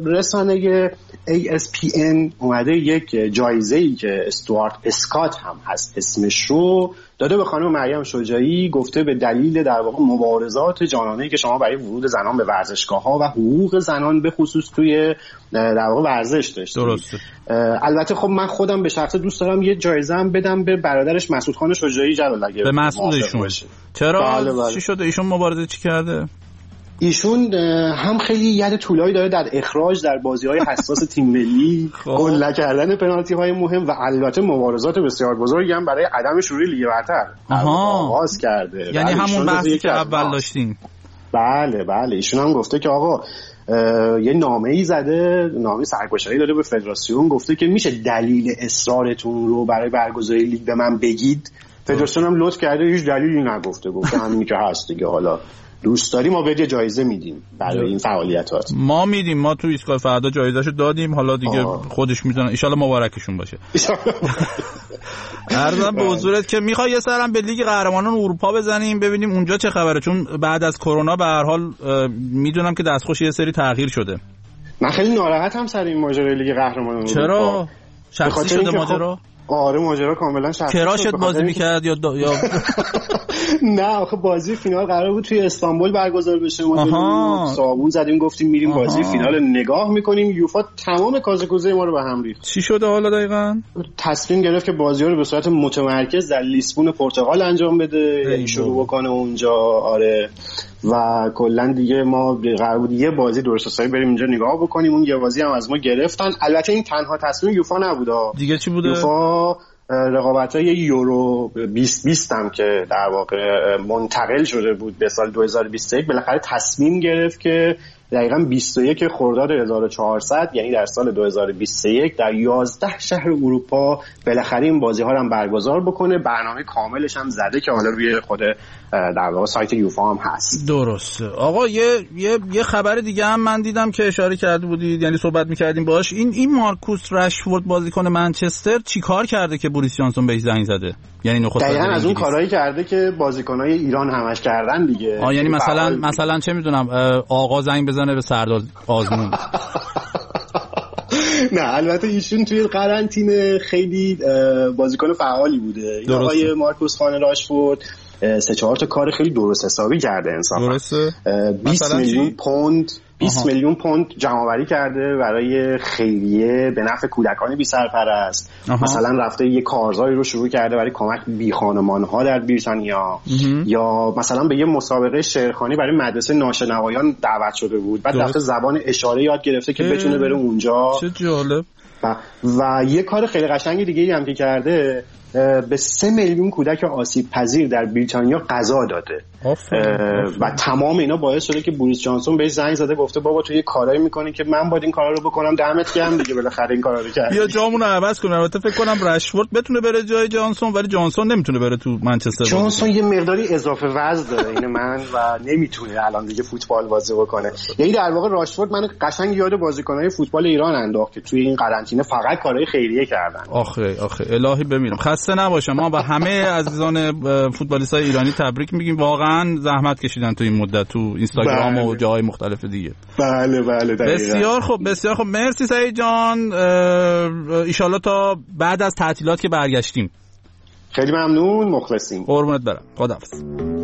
رسانه ای اس پی ان اومده یک جایزه‌ای که استوارت اسکات هم هست اسمش رو داده به خانم مریم شجاعی، گفته به دلیل در واقع مبارزات جانانه‌ای که شما برای ورود زنان به ورزشگاه‌ها و حقوق زنان به خصوص توی در واقع ورزش داشتید. درسته. البته خب من خودم به شخصه دوست دارم یه جایزه هم بدم به برادرش مسعود خان شجاعی جلال اگه به مسعودشون. چرا؟ بله بله. چی شده ایشون مبارزه چی کرده؟ ایشون هم خیلی ید طولایی داره در اخراج در بازی‌های حساس تیم ملی، گل نکردن پنالتی‌های مهم و البته مبارزات بسیار بزرگی هم برای عدم شروع لیگ برتر آغاز کرده. یعنی همون بحثی که اول داشتیم. بله بله ایشون هم گفته که آقا یه نامه‌ای زده، نامه سرگشایی داده به فدراسیون، گفته که میشه دلیل اصرارتون رو برای برگزاری لیگ به من بگید. فدراسیون هم لطف کرده هیچ دلیلی نگفته، گفته همینی که هست دیگه، حالا دوست داری ما بهت جایزه میدیم برای این فعالیتات. ما میدیم، ما تو ایستگاه فردا جایزهشو دادیم، حالا دیگه آه. خودش میدونن، ان شاءالله مبارکشون باشه. عرضم به حضورت که میخوای یه سرم به لیگ قهرمانان اروپا بزنیم ببینیم اونجا چه خبره، چون بعد از کرونا به هر حال میدونم که دستخوش یه سری تغییر شده. من خیلی ناراحتم سر این ماجرای لیگ قهرمانان اروپا. چرا؟ شخصی شده ماجرا؟ آره ماجرا کاملا شخصی. کراشت بازی میکرد یا دا... یا نه آخه بازی فینال قرار بود توی استانبول برگزار بشه، ما صابون زدیم گفتیم میریم آها. بازی فینال نگاه میکنیم، یوفا تمام کازه‌کوزه ما رو به هم ریخت. چی شده حالا دقیقاً؟ تصمیم گرفت که بازی‌ها رو به صورت متمرکز در لیسبون پرتغال انجام بده، یعنی شروع بکنه اونجا. آره و کلا دیگه ما قرار بود یه بازی درست حسابی بریم اینجا نگاه بکنیم، اون یه بازی هم از ما گرفتن. البته این تنها تصمیم یوفا نبوده، دیگه چی بوده؟ یوفا رقابت‌های یورو بیست بیست هم که در واقع منتقل شده بود به سال دو هزار و بیست و یک بالاخره تصمیم گرفت که دقیقاً بیست و یک خرداد هزار و چهارصد یعنی در سال دو هزار و بیست و یک در یازده شهر اروپا بالاخره این بازی‌ها رو هم برگزار بکنه. برنامه کاملش هم زده که حالا روی خود در واقع سایت یوفا هم هست. درسته. آقا یه یه یه خبر دیگه هم من دیدم که اشاره کرده بودید، یعنی صحبت می‌کردیم باهاش، این این مارکوس رشفورد بازیکن منچستر چیکار کرده که بوریس جانسون بهش زنگ زده؟ یعنی نخست دقیقاً از اون کارهایی کرده که بازیکن‌های ایران همش کردن دیگه. آ یعنی مثلا مثلا چه میدونم آقا زنگ بزنه به سردار آزمون. نه البته ایشون توی قرنطینه خیلی بازیکن فعالی بوده. این آقای مارکوس خان راشفورد سه چهار تا کار خیلی درست حسابی کرده انصافا. درسته. بیست میلیون پوند بیست میلیون پوند جمع‌آوری کرده برای خیریه به نفع کودکان بی سرپرست. مثلا رفته یه کارزاری رو شروع کرده برای کمک بی خانمان‌ها در بریتانیا، یا مثلا به یه مسابقه شعرخوانی برای مدرسه ناشنوایان دعوت شده بود، بعد رفته زبان اشاره یاد گرفته که بتونه بره اونجا. چه جالب. و, و یه کار خیلی قشنگی دیگه ای هم که کرده به سه میلیون کودک آسیب پذیر در بریتانیا غذا داده و تمام اینا باعث شده که بوریس جانسون بهش زنگ زده گفته بابا تو یه کارایی میکنی که من باید این کارا رو بکنم، دمت گرم دیگه بالاخره این کارا رو کردی، بیا جامون رو عوض کن. البته فکر کنم رشفورد بتونه بره جای جانسون ولی جانسون نمیتونه بره تو منچستر. جانسون یه مقداری اضافه وزن داره این من و نمیتونه الان دیگه فوتبال بازی بکنه. یعنی در واقع راشفورد من قشنگ یاد بازیکنای فوتبال ایران انداخت که توی این قرنطینه فقط کارهای خیریه کردن. آخه آخه الهی بمیرم. خسته نباشم. ما با همه عزیزان فوتبالیستای ایرانی تبریک میگیم، واقعا زحمت کشیدن تو این مدت تو اینستاگرام بله. و جاهای مختلف دیگه. بله بله دقیقاً. بسیار خوب بسیار خوب. مرسی سعید جان. ان شاءالله تا بعد از تعطیلات که برگشتیم. خیلی ممنون، مخلصیم. قربونت برم. خداحافظ.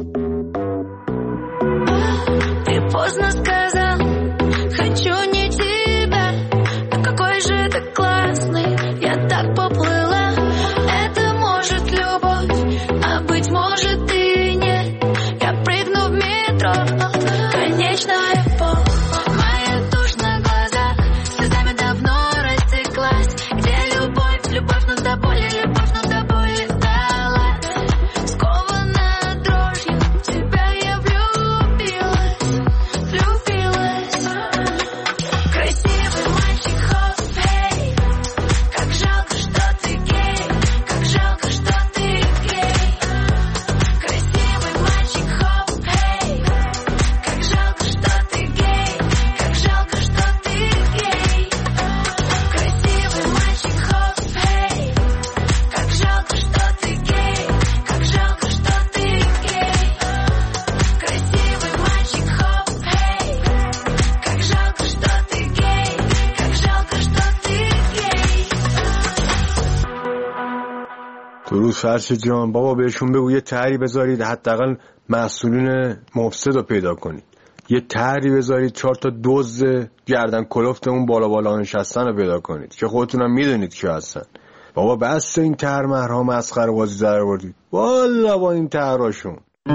درود فرش جان. بابا بهشون بگو یه طرحی بذارید حداقل مسئولین مفسد رو پیدا کنید، یه طرحی بذارید چهار تا دزد گردن کلفت اون بالا بالا نشستن رو پیدا کنید که خودتونم میدونید کی هستن. بابا بس این طرح مهرها مسخره بازی در آوردید والا با این طرحاشون.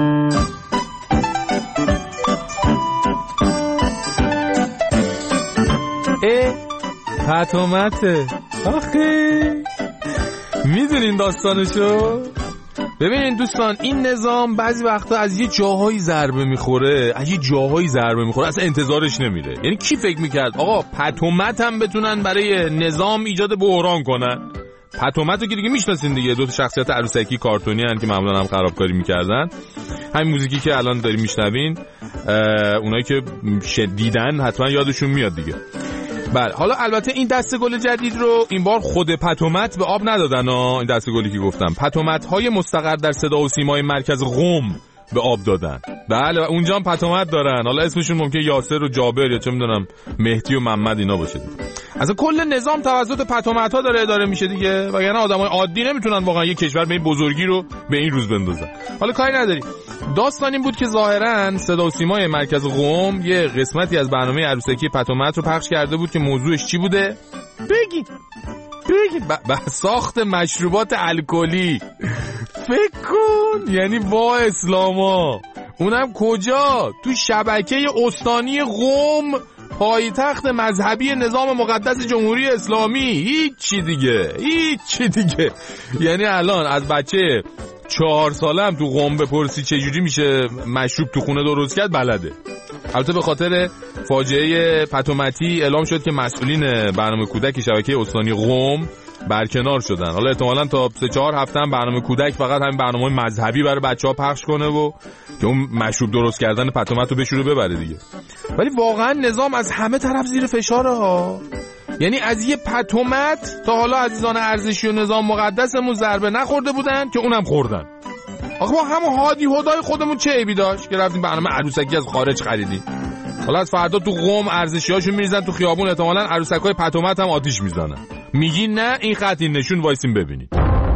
اه پتومته آخه میدونین داستانشو؟ ببینین دوستان، این نظام بعضی وقتا از یه جاهایی ضربه میخوره، از یه جاهایی ضربه میخوره اصلا انتظارش نمیره. یعنی کی فکر میکرد آقا پتومت هم بتونن برای نظام ایجاد بحران کنن؟ پتومت رو که دیگه میشناسین دیگه، دو تا شخصیت عروسکی کارتونی هن که معمولا هم خرابکاری میکردن. همین موزیکی که الان داریم میشنوین اونایی که دیدن حتما یادشون میاد دیگه. بله حالا البته این دسته گل جدید رو این بار خود پتومت به آب ندادن ها. این دسته گلی که گفتم پتومت های مستقر در صدا و سیمای مرکز قم به آب دادن. بله اونجا هم پتومت دارن، حالا اسمشون ممکنه یاسر و جابر یا چه میدونم مهدی و محمد اینا باشه دیگه. اصلا کل نظام توسط پتومت ها داره اداره میشه دیگه، وگرنه آدمای عادی نمیتونن واقعا یه کشور به این بزرگی رو به این روز بندازن. حالا کاری نداری. داستان این بود که ظاهرا صدا و سیمای مرکز قم یه قسمتی از برنامه عروسکی پتومت رو پخش کرده بود که موضوعش چی بوده؟ بگی بگی ب... ب... ساخت مشروبات الکلی. فکر کن، یعنی وا اسلاما، اونم کجا؟ تو شبکه استانی قم، پایتخت مذهبی نظام مقدس جمهوری اسلامی. هیچی دیگه هیچی دیگه. یعنی الان از بچه چهار ساله هم تو قم بپرسی چجوری میشه مشروب تو خونه درست کرد بلده. البته به خاطر فاجعه پتومتی اعلام شد که مسئولین برنامه کودک شبکه استانی قم برکنار شدن. حالا احتمالاً تا سه چهار هفته هم برنامه کودک فقط همین برنامه مذهبی برای بچه‌ها پخش کنه و که اون مشروب درست کردن پتومت رو بشوره ببره دیگه. ولی واقعا نظام از همه طرف زیر فشاره ها. یعنی از یه پتومت تا حالا عزیزان ارزشی و نظام مقدسمون ضربه نخورده بودن که اونم خوردن. آخه ما همون هادی هدای خودمون چه عیبی داشت که رفتیم برنامه عروسکی از خارج خریدیم. حالا از فردا تو قم ارزشیاشو میریزن تو خیابون، احتمالاً عروسکای پتومت هم آتیش میزنن. میگی نه این خط این نشون وایسین ببینید.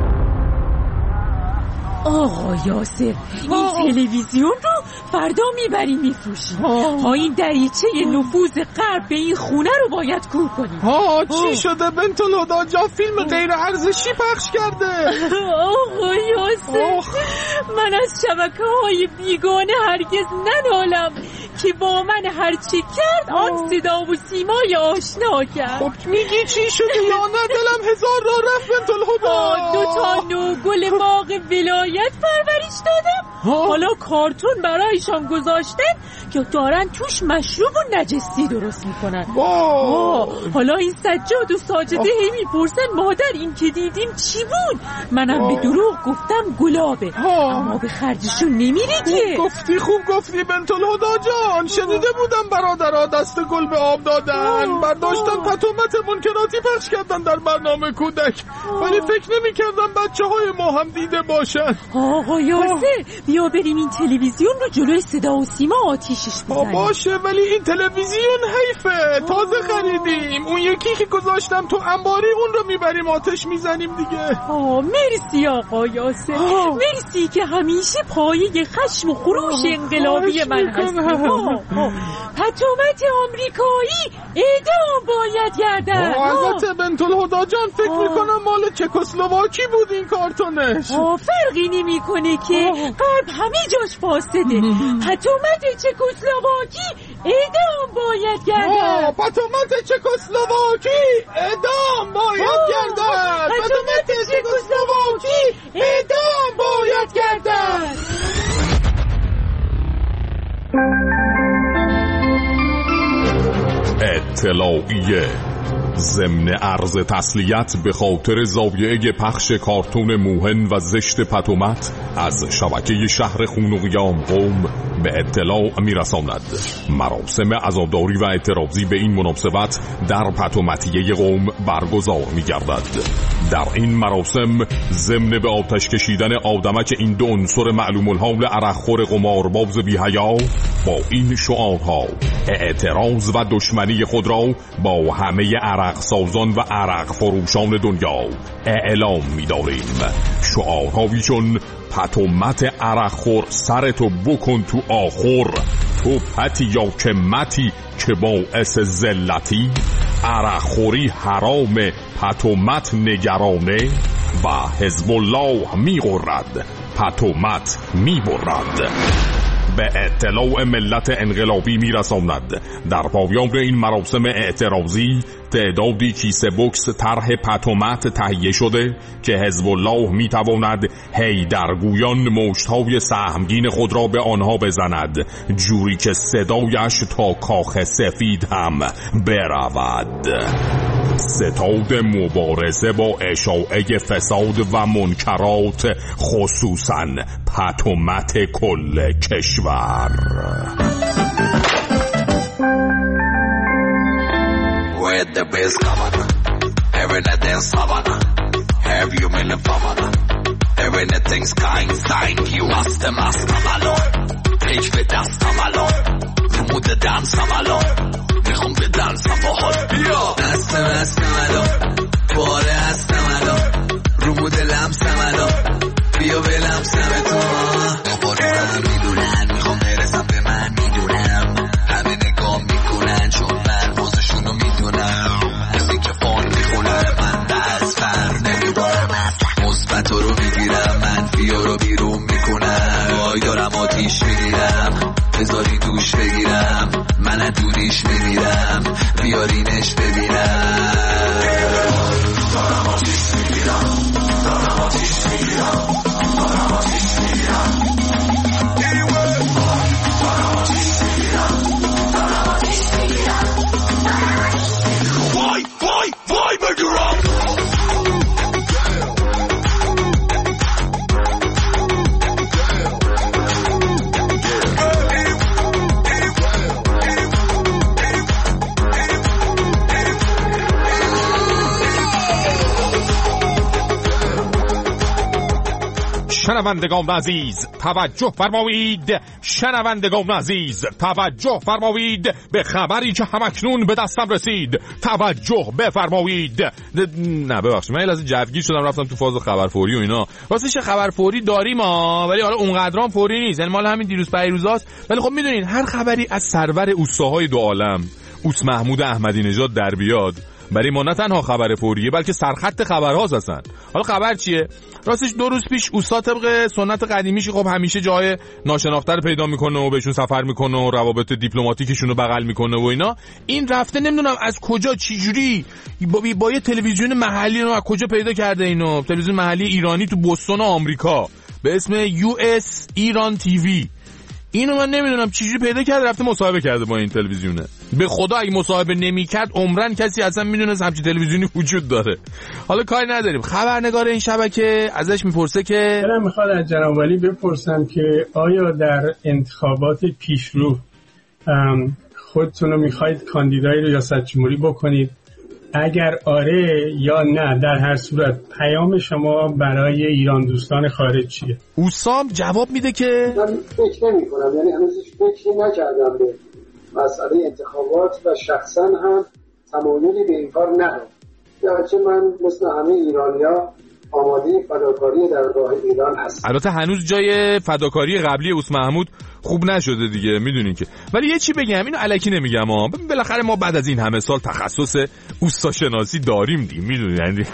آقا یاسر این تلویزیون رو فردا میبری میفروشی. ها این دریچه نفوذ غرب به این خونه رو باید کور کنی. ها چی شده بنت الهدی جا فیلم غیر ارزشی پخش کرده؟ آقا یاسر من از شبکه‌های بیگانه هرگز ننالم که با من هرچی کرد آن صدا و سیمای آشنا کرد. خب میگی چی شده یا نه؟ دلم هزار را رفت بنت الهدی. دو تا نوگل باغ ولایت پرورش دادم. حالا کارتون برایشان گذاشتن که دارن توش مشروب و نجسی درست میکنن. حالا این سجاد و ساجده هی میپرسن مادر این که دیدیم چی بود؟ منم به دروغ گفتم گلابه، اما به خرجشون نمیره که. خوب گفتی خوب گفتی بنت الهدی جان. شنیده بودم برادرها دست گل به آب دادن، برداشتن پتومت منکراتی پخش کردن در برنامه کودک، ولی فکر نمی کردم بچه های ما هم دیده باشن. آقا یاسر بیا بریم این تلویزیون رو جلوی صدا و سیما آتیشش بزنیم. باشه ولی این تلویزیون حیفه، تازه خریدیم. اون یکی که گذاشتم تو انباری اون رو میبریم آتش میزنیم دیگه. آه مرسی آقا یاسر، آه. مرسی که همیشه پایه خشم و خروش انقلابی من هستی. پتومت آمریکایی اعدام باید گردن. البته بنت الهدی جان فکر میکنم مال چکسلواکی بود این کارتونش. آه فرقی نمی کنه که غرب همه جاش فاسده. پتومت چکسلواکی اعدام باید گردن. پتومت چکسلواکی اعدام باید گردن. پتومت چکسلواکی اعدام باید گردن. اطلاعیه ضمن عرض تسلیت به خاطر ضایعه پخش کارتون موهن و زشت پتومت از شبکه شهر خون و قیام قوم به اطلاع میرساند. مراسم عزاداری و اعتراضی به این مناسبت در پتومتیه قوم برگزار می‌گردد. در این مراسم ضمن به آتش کشیدن آدمک این دو عنصر معلوم الحال عرقخور قمارباز بی‌حیا با این شعارها اعتراض و دشمنی خود را با همه عرق سازان و عرق فروشان دنیا اعلام می‌داریم. شعارهایی چون پتومت عرقخور سرتو بکن تو آخر، تو پتی یا که متی که باعث ذلتی، عرقخوری حرام پتومت نگرانه و حزب الله می‌غرد پتومت می‌برد به اطلاع ملت انقلابی میرساند. در پایان این مراسم اعتراضی تعدادی کیسه بوکس طرح پتومت تهیه شده که حزب الله میتواند حیدرگویان مشت‌های سهمگین خود را به آنها بزند، جوری که صدایش تا کاخ سفید هم برود. ستاد مبارزه با اشاعه فساد و منکرات، خصوصاً پتومت کل کشور. With the bass coming, every night dance Havana, have you been a Havana? Every night things kind sign, you must the master malon. Ich will das malon, du musst the dance malon. میخوام به دنسم با حال بیا دستم هستم الان باره هستم الان رو مود لمسم الان بیا به لمسم تو دوباره همه میدونن میخوام برسم به من میدونم همه نگاه میکنن چون من بازشونو میدونم از این که فان میخونن من دست فر نمیبارم اصلا مثبت رو میگیرم منفی رو بیرون میکنم وای دارم آتیش میگیرم بذاری دوش بگیرم من دونیش میمیرم بیارینش ببینم دارم آتیش میگیرم دارم آتیش میگیرم دارم آتیش میگیرم دارم آتیش میگیرم دارم آتیش میگیرم وای وای وای بگیرم شنوندگان عزیز توجه فرمایید، شنوندگان عزیز توجه فرمایید به خبری که همکنون به دستم رسید. توجه بفرمایید. نه ببخشید من لازم جوگیر شدم رفتم تو فاز خبر فوری و اینا. واسه چه خبر فوری داریم ها، ولی حالا اونقدرام فوری نیست، یعنی مال همین دیروز پیروزاست. ولی خب میدونین هر خبری از سرور اوستاهای دو عالم اوست محمود احمدی نژاد در بیاد برای ما نه تنها خبر فوریه بلکه سرخط خبرهاست هستن. حالا خبر چیه؟ راستش دو روز پیش اوستا طبق سنت قدیمیش خب همیشه جای ناشناخته رو پیدا میکنه و بهشون سفر میکنه و روابط دیپلماتیکشون رو بغل میکنه و اینا. این رفته نمیدونم از کجا چجوری با, با یه تلویزیون محلی رو از کجا پیدا کرده اینو، تلویزیون محلی ایرانی تو بوستون آمریکا به اسم یو اس ایران تیوی. اینو من نمیدونم چجوری پیدا کرده رفته مصاحبه کرده با این تلویزیونه. به خدا اگه مصاحبه نمیکرد عمرن کسی اصلا میدونست همچین تلویزیونی وجود داره. حالا کاری نداریم. خبرنگار این شبکه ازش میپرسه که من میخواد از جناب ولی بپرسم که آیا در انتخابات پیشرو خودتون رو میخواید کاندیدای ریاست جمهوری بکنید؟ اگر آره یا نه در هر صورت پیام شما برای ایران دوستان خارج چیه؟ اوسام جواب میده که من فکر نمی کنم، یعنی هنوز هیچ فکری نکردم به مسئله انتخابات و شخصا هم تمایلی به این کار ندارم. گرچه من مثل همه ایرانی‌ها آماده فداکاری در راه ایران هست. البته هنوز جای فداکاری قبلی اوس محمود خوب نشده دیگه، میدونین که. ولی یه چی بگم، اینو الکی نمیگم ها، بالاخره ما بعد از این همه سال تخصص اوستاشناسی داریم دیگه، میدونین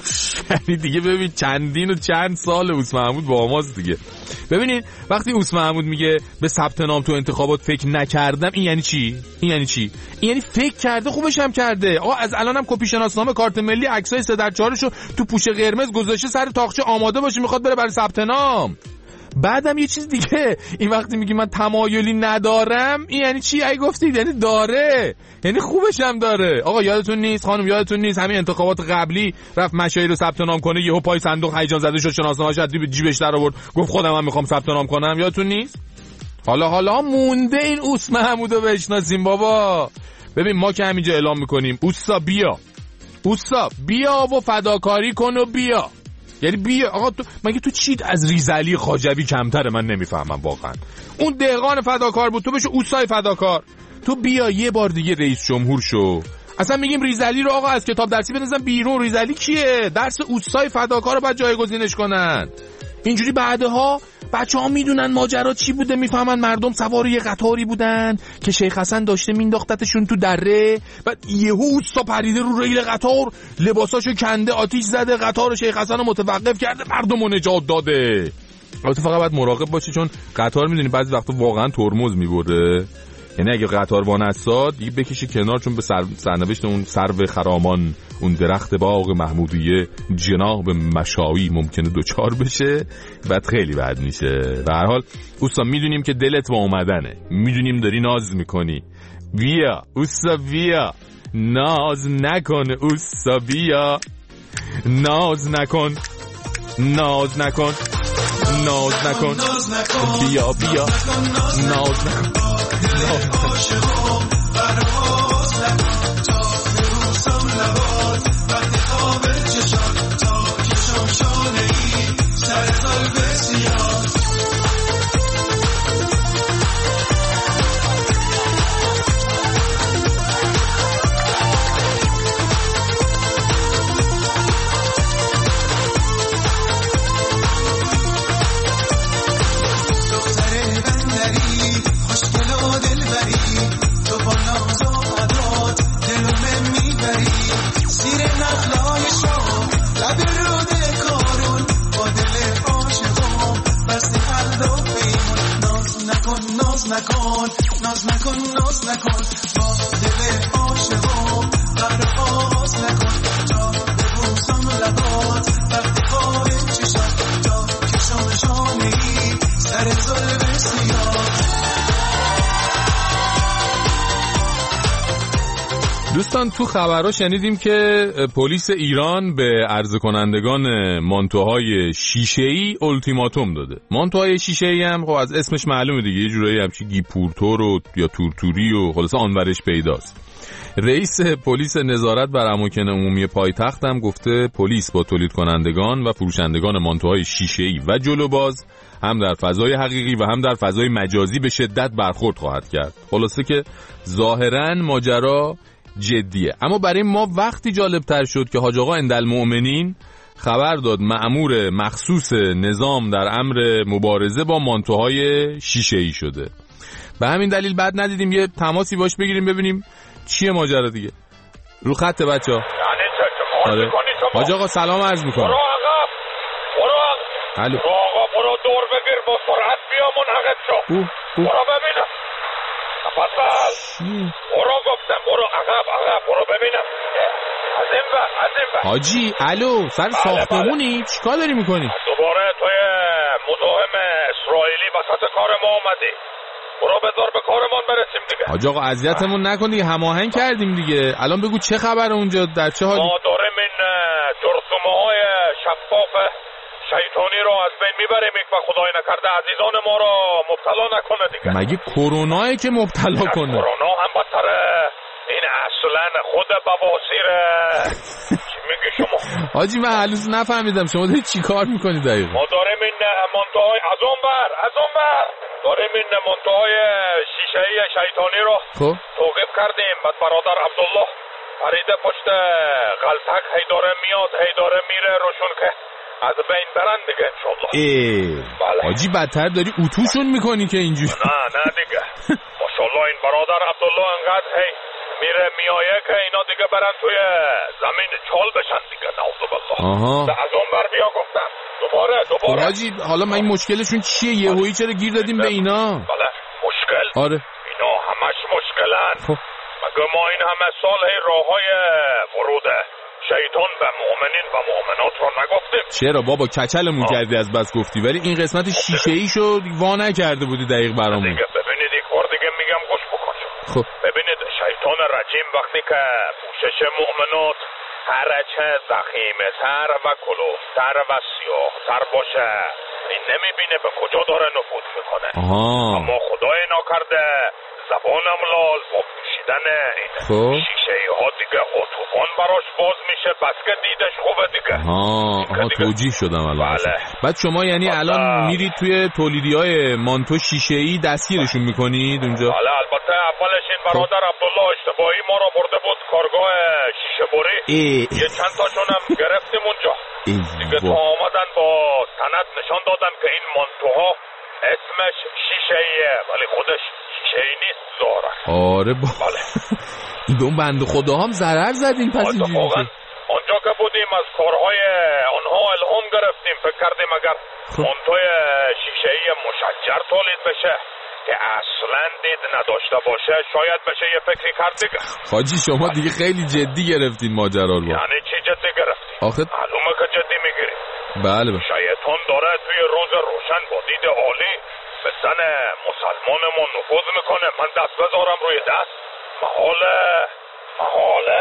یعنی دیگه ببین چندین و چند سال اوس محمود با ماست دیگه. ببینین وقتی اوس محمود میگه به ثبت نام تو انتخابات فکر نکردم، این یعنی چی؟ این یعنی چی؟ این یعنی فکر کرده، خوبش هم کرده. آقا از الانم کپی شناسنامه کارت ملی عکسای سه در چهارشو تو پوشه قرمز گذاشته سر تاقچه آماده باشه، میخواد بره برای ثبت نام. بعدم یه چیز دیگه، این وقتی میگی من تمایلی ندارم، این یعنی چی؟ ای گفتید یعنی داره، یعنی خوبش هم داره. آقا یادتون نیست خانم، یادتون نیست همین انتخابات قبلی رفت مشاهیر رو ثبت نام کنه، یهو پای صندوق هیجان زده شد، شناسنامه‌اش از جیبش در آورد گفت خودم هم میخوام ثبت نام کنم، یادتون نیست؟ حالا حالا مونده این اوس محمودو بشناسیم بابا. ببین ما که همینجا اعلام میکنیم اوستا بیا، اوستا بیا و فداکاری کن و بیا. یعنی بیا آقا تو مگه تو چیت از ریزعلی خاجوی کمتره؟ من نمیفهمم واقعا. اون دهقان فداکار بود، تو بشو اوستای فداکار. تو بیا یه بار دیگه رئیس جمهور شو. اصلا میگیم ریزعلی رو آقا از کتاب درسی بنویسن بیرون. ریزعلی کیه؟ درس اوستای فداکار رو بعد جایگزینش کنن. اینجوری بعدها بچه‌ها میدونن ماجرا چی بوده، میفهمن مردم سوار یه قطاری بودن که شیخ حسن داشته مینداختتشون تو دره، بعد یهو اوستا پریده رو ریل قطار، لباساشو کنده، آتیش زده، قطار شیخ حسن رو متوقف کرده، مردمو نجات داده. البته فقط باید مراقب باشی چون قطار میدونی بعضی وقتا واقعا ترمز میبره، یعنی اگه قطار وانستاد دیگه بکشی کنار، چون به سر... سرنوشت اون سرو خرامان، اون درخت باغ محمودیه جناب مشایی ممکنه دوچار بشه، بعد خیلی بد میشه. به هر حال اوستا میدونیم که دلت با اومدنه، میدونیم داری ناز میکنی، بیا اوستا بیا، ناز نکن اوستا بیا، ناز نکن ناز نکن ناز نکن بیا بیا ناز نکن. نکن ناز نکن ناز نکن با دل عاشقم پرواز نکن تا ببوسم لبات وقتی خواب چشات تا کشم شانه‌ای سر زلف سیاه. دوستان تو خبرها شنیدیم که پلیس ایران به عرضه کنندگان مانتوهای شیشه‌ای التیماتوم داده. مانتوهای شیشه‌ای هم خب از اسمش معلومه دیگه، یه جورایی همچی گیپورتور و یا تورتوری و خلاصه آنورش پیداست. رئیس پلیس نظارت بر اماکن عمومی پایتخت هم گفته پلیس با تولید کنندگان و فروشندگان مانتوهای شیشه‌ای و جلوباز هم در فضای حقیقی و هم در فضای مجازی به شدت برخورد خواهد کرد. خلاصه که ظاهراً ماجرا جدیه. اما برای ما وقتی جالب تر شد که حاج آقا اندالمؤمنین خبر داد مأمور مخصوص نظام در امر مبارزه با مانتوهای شیشه‌ای شده. به همین دلیل بعد ندیدیم یه تماسی باش بگیریم ببینیم چیه ماجرا دیگه. رو خط بچه‌ها. یعنی آره. حاج آقا سلام عرض میکنم. برو عقب برو الو برو آقا برو دور بگیر با سرعت بیا منعقد شو. برو ببینم تفضل برو گفتم برو عقب عقب برو ببینم از این بر از این بر. حاجی الو سر ساختمونی چیکار داری میکنی؟ دوباره توی مزاحم اسرائیلی وسط کار ما اومدی. برو بذار به کارمان برسیم دیگه. حاج آقا اذیتمون نکن دیگه، هماهنگ کردیم دیگه. الان بگو چه خبر اونجا، در چه حالی؟ ما داریم این جرثومه های شفاف شیطانی رو از بین میبریم و خدای نکرده عزیزان ما رو مبتلا نکنه دیگه. مگه کرونایی که مبتلا کنه؟ کرونا هم بدتره. این اصلا خود بواسیره. چی میگی شما؟ حاجی من هنوز نفهمیدم شما دارید چی کار میکنید دقیقا؟ ما داریم این منتهای از اون بر از اون بر داریم این منتهای شیشه‌ای شیطانی رو خب توقیف کردیم. بعد برادر عبدالله پریده پشت غلطک هی داره میاد هی داره میره روشون که از بین برن دیگه انشالله. بله. حاجی بدتر داری اتوشون میکنی که اینجوری. نه نه دیگه ماشاءالله این برادر عبدالله انقدر هی میره میایه که اینا دیگه برن توی زمین چال بشن دیگه. نعوذ بالله. آها از اون بر بیا گفتم دوباره دوباره. حاجی حالا من این مشکلشون چیه؟ یهویی چرا گیر دادیم به اینا؟ بله مشکل. آره اینا همش مشکلن. خب مگه ما این همه سال هی راههای ورود شیطان به مؤمنین و مؤمنات رو نگفتیم؟ چرا بابا کچلمون کردی از بس گفتی، ولی این قسمت شیشه‌ای شو وا نکرده بودی دقیق برامون. دیگه ببینید یک بار دیگه میگم گوش بکن. خب ببینید شیطان رجیم وقتی که پوشش مؤمنات هرچه ضخیم‌تر و کلوفتر و سیاه‌تر باشه این نمیبینه به کجا داره نفوذ میکنه. آها. اما خدای ناکرده زبانم لاز با پوشیدن این خب شیشه‌ای ها دیگه اتوبان براش باز میشه بس که دیدش خوبه دیگه. آها آها توجیه شدم الان. بله. بعد شما یعنی بله. الان میرید توی تولیدی‌های مانتو شیشه‌ای دستگیرشون میکنید اونجا؟ بله البته اولش این برادر عبدالله اشتباهی ما رو برده بود کارگاه شیشه بری. یه چند تاشون هم گرفتیم اونجا. دیگه تا آمدن با سند نشان دادن که این مانتوها اسمش شیشه‌ایه ولی خودش شیشه‌ای نیست ظاهرا. آره با بله. به اون بنده خدا هم ضرر زدین پس اینجوری که اونجا که بودیم از کارهای اونها الهام گرفتیم. فکر کردیم اگر مانتوی شیشه‌ای مشجر تولید بشه که اصلا دید نداشته باشه شاید بشه یه فکری کرد دیگه. حاجی شما دیگه خیلی جدی گرفتین ماجرا رو. یعنی چی جدی گرفتین؟ آخه معلومه که جدی میگیریم. بله بله. شیطان داره توی روز روشن با دید عالی به زن مسلمانمون نفوذ میکنه. من دست بذارم روی دست محاله محاله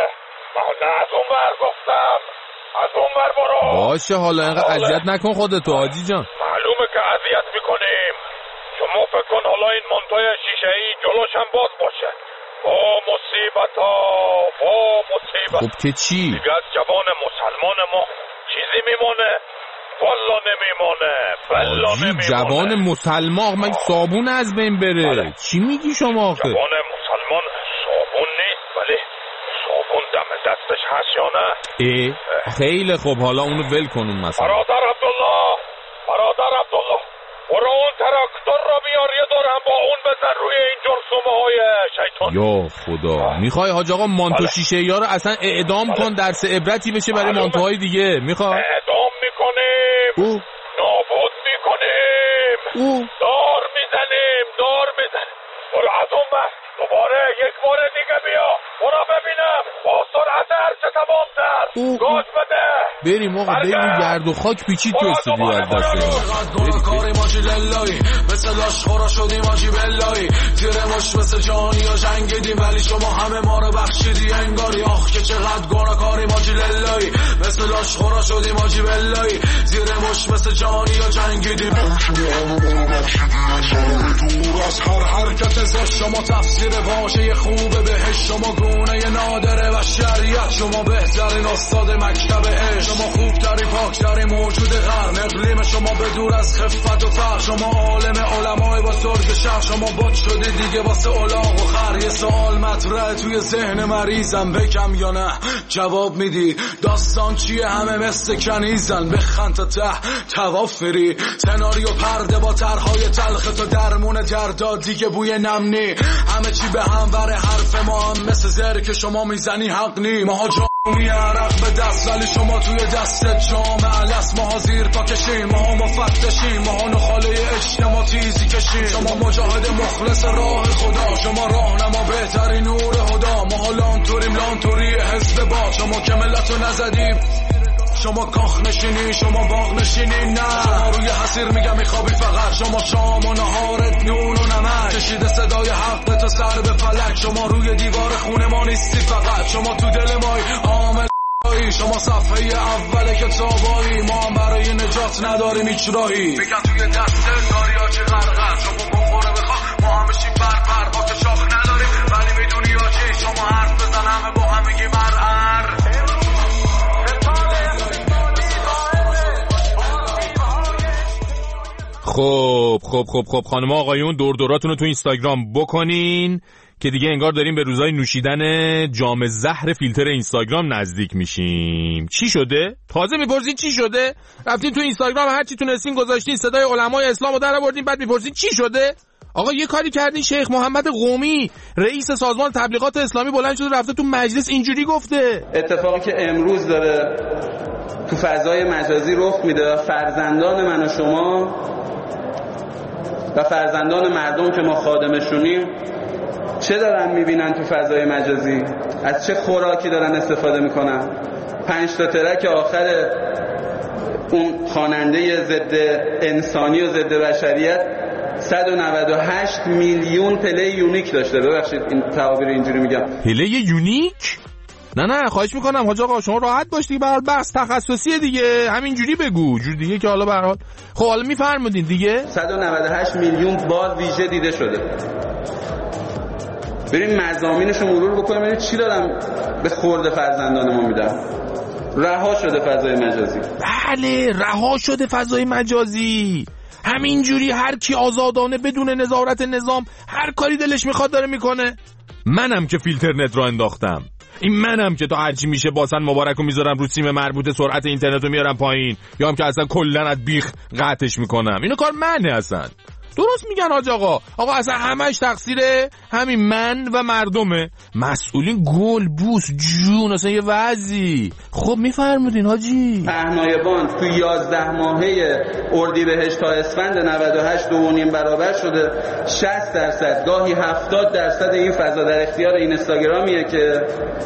محاله از اون بر گفتم از اون بر برو. باشه حالا اینقدر اذیت نکن خودتو حاجی جان. معلومه که اذیت میکنیم. شما فکر کن حالا این منتوی شیشه‌ای جلوش هم باز باشه. با مصیبت ها با مصیبت. خب که چی؟ دیگه از جوان مسلمان ما چیزی میمونه؟ والا نمیمونه. والا نمیمونه. جوان مسلمان من صابون از بین بره. بله. چی میگی شما آخه؟ جوان مسلمان صابون نیست ولی صابون دم دستش هست یا نه؟ ای خیلی خوب حالا اونو ول کنون مثلا. برادر عبدالله برادر عبدالله برو اون تراکتور رو بیار یه دور هم با اون بزن روی این جرثومه های شیطان. یا خدا. میخوای حاج آقا مانتو بله. شیشه ها رو اصلا اعدام بله. کن درس عبرتی بشه برای مانتوهای دیگه. میخوای اعدام میکنیم او. نابود میکنیم او. دار میزنیم دار میزنیم. برو از اون بر دوباره یک بار دیگه بیا برو ببینم با سرعت هرچه تمام تر گاز بده. بریم آقا بریم گرد و خاک پیچید تو استودیو از دست کاری ماجی للایی مثل لاشخورا شدیم ماجی بلایی زیر مش مثل جانی ها جنگیدیم ولی شما همه ما رو بخشیدی انگاری. آخ که چقدر گناه کاری ماجی للایی مثل لاشخورا شدیم ماجی بلایی زیر مش مثل جانی ها جنگیدیم. دور از هر حرکت زشت شما تفسیر واژه خوبه بهش شما گونه نادره و شریعت شما بهترین استاد مکتب عشق شما خوبترین پاکترین موجود قرن اقلیم شما به دور از خفت و فقر شما عالم علمای با سرگ شهر شما بد شدی دیگه واسه الاغ و خر. یه سوال مطرح توی ذهن مریضم بگم یا نه جواب میدی داستان چیه همه مثل کنیزن بخند تا ته توافری سناریو پرده با طرحهای تلخ تو درمون دردا دیگه بوی نمنی همه چی به هم وره حرف ما هم مثل زر که شما میزنی حق نی ما جا میارق به دست ولی شما توی دست جامعه لست. ما زیر پا کشیم، ما مفتشیم، ما نخاله اجتماع تیزی کشیم. شما مجاهد مخلص راه خدا، شما راهنما بهترین نور هدا. ما لانتوریم لانتوری حزب با، شما که ملتو نزدیم. شما کاخ نشینی، شما باغ نشینی، نه شما روی حسیر میگم میخوابی فقط. شما شام و نهارت نون و نمک، کشیده صدای حق تو سر به فلک. شما روی دیوار خونه ما نیستی فقط، شما تو دل مای عامل ای. شما صفحه اول کتابایی، ما هم برای نجات نداریم هیچ راهی. میگن توی دست داریاچی غرغر، شما بخوره بخواه ما هم بشیم بر بر. با که شاخ نداریم ولی میدونی یا چی، شما حرف بزن همه با هم میگیم ار. خب خب خب خب خانم آقایون، دور دوراتون رو تو اینستاگرام بکنین که دیگه انگار داریم به روزای نوشیدن جام زهر فیلتر اینستاگرام نزدیک میشیم. چی شده؟ تازه میپرسین چی شده؟ رفتین تو اینستاگرام هر چی تونستین گذاشتین، صدای علمای اسلامو در آوردین، بعد میپرسین چی شده؟ آقا یه کاری کردین، شیخ محمد قومی رئیس سازمان تبلیغات اسلامی بلند شده رفته تو مجلس اینجوری گفته. اتفاقی که امروز داره تو فضای مجازی رخ میده، فرزندان من و شما و فرزندان مردم که ما خادمشونیم چه دارن میبینن تو فضای مجازی؟ از چه خوراکی دارن استفاده میکنن؟ پنج تا ترک آخر اون خواننده ضد انسانی و ضد بشریت صد و نود و هشت میلیون پلی یونیک داشته. ببخشید این تعابیر اینجوری میگم، پلی یونیک؟ نه نه خواهش میکنم حاج آقا شما راحت باش دیگه، به هر حال بحث تخصصیه دیگه، همینجوری بگو جور دیگه که حالا به هر حال. خب حالا میفرمودین دیگه صد و نود و هشت میلیون بار ویژه دیده شده. بریم مضامینشو مرور بکنیم ببینید چی دارم به خورد فرزندان ما میدم. رها شده فضای مجازی. بله رها شده فضای مجازی، همینجوری هر کی آزادانه بدون نظارت نظام هر کاری دلش میخواد داره میکنه. منم که فیلتر نت رو انداختم، این منم که تا هرچی میشه باسن مبارکو میذارم رو سیم مربوطه، سرعت اینترنت رو میارم پایین، یا هم که اصلا کلن از بیخ قطعش میکنم. اینو کار منه اصلا. درست میگن حاج آقا. آقا اصلا همش تقصیر همین من و مردمه. مسئولین گل بوس جون اصلا یه وضعی. خب میفرمودین حاجی. پهنایبان تو یازده ماهه اردیبهشت تا اسفند نود و هشت دو و نیم برابر شده. شصت درصد گاهی هفتاد درصد این فضا در اختیار این اینستاگرامیه که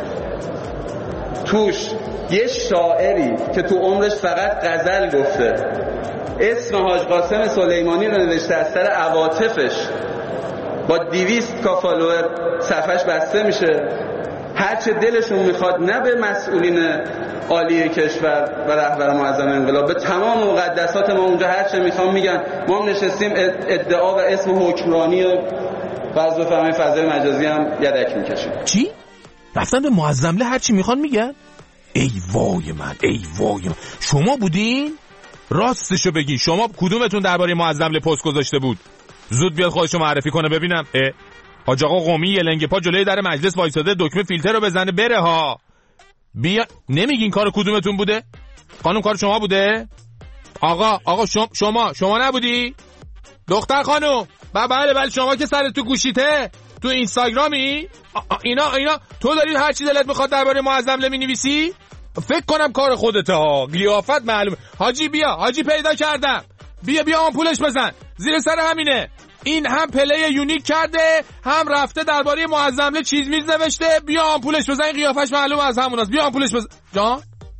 توش یه شاعری که تو عمرش فقط غزل گفته اسم حاج قاسم سلیمانی رو نوشته، از سر عواطفش با دویست کا فالوور صفحش بسته میشه. هرچه دلشون میخواد نه به مسئولین عالی کشور و رهبر معظم انقلاب، به تمام مقدسات ما اونجا هرچه میخوام میگن. ما هم نشستیم ادعا و اسم حکمرانی و بعض بفهمه فضای مجازی هم یدک میکشیم. چی؟ رفتن به معظمله هرچی میخوان میگن؟ ای وای من ای وای من. شما بودین؟ راستشو بگین شما کدومتون درباره معظمله پست گذاشته بود؟ زود بیاد خودشو معرفی کنه ببینم. اه حاج آقا قومی یه لنگه پا جلوی در مجلس وایساده دکمه فیلتر رو بزنه بره ها. بیا نمیگین کار کدومتون بوده؟ خانم کار شما بوده؟ آقا آقا شما شما شما نبودی؟ دختر خانم بله بله شما که سر تو گوشیته تو اینستاگرامی؟ اینا اینا تو داری هر چی دلت میخواد درباره معظمله مینویسی؟ فکر کنم کار خودته ها، قیافت معلومه. حاجی بیا حاجی پیدا کردم، بیا بیا آمپولش بزن زیر سر همینه. این هم پلی یونیک کرده هم رفته درباره معظمله چیز میز نوشته. بیا آمپولش بزن، این قیافش معلومه از هموناست. بیا آمپولش بزن. جان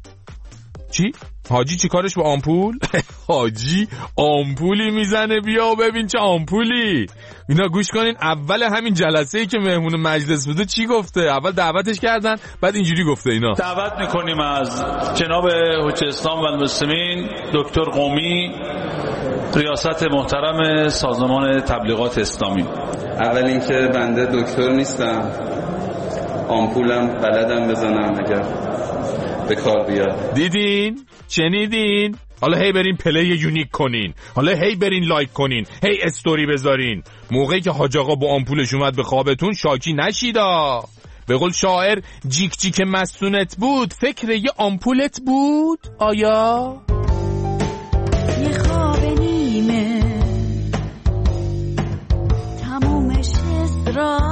چی؟ حاجی چی کارش با آمپول؟ حاجی آمپولی میزنه، بیا ببین چه آمپولی. اینا گوش کنین، اول همین جلسه‌ای که مهمون مجلس بوده چی گفته؟ اول دعوتش کردن بعد اینجوری گفته. اینا دعوت میکنیم از جناب حجه اسلام و المسلمین دکتر قومی، ریاست محترم سازمان تبلیغات اسلامی. اول اینکه بنده دکتر نیستم، آمپولم بلدم بزنم اگر به کار بیاد. دیدین؟ شنیدین؟ حالا هی برین پلی یونیک کنین، حالا هی برین لایک کنین، هی استوری بذارین. موقعی که حاج آقا با آمپولش اومد به خوابتون شاکی نشیدا. به قول شاعر جیک جیک مستونت بود فکر یه آمپولت بود. آیا؟ یه خواب نیمه تمومش را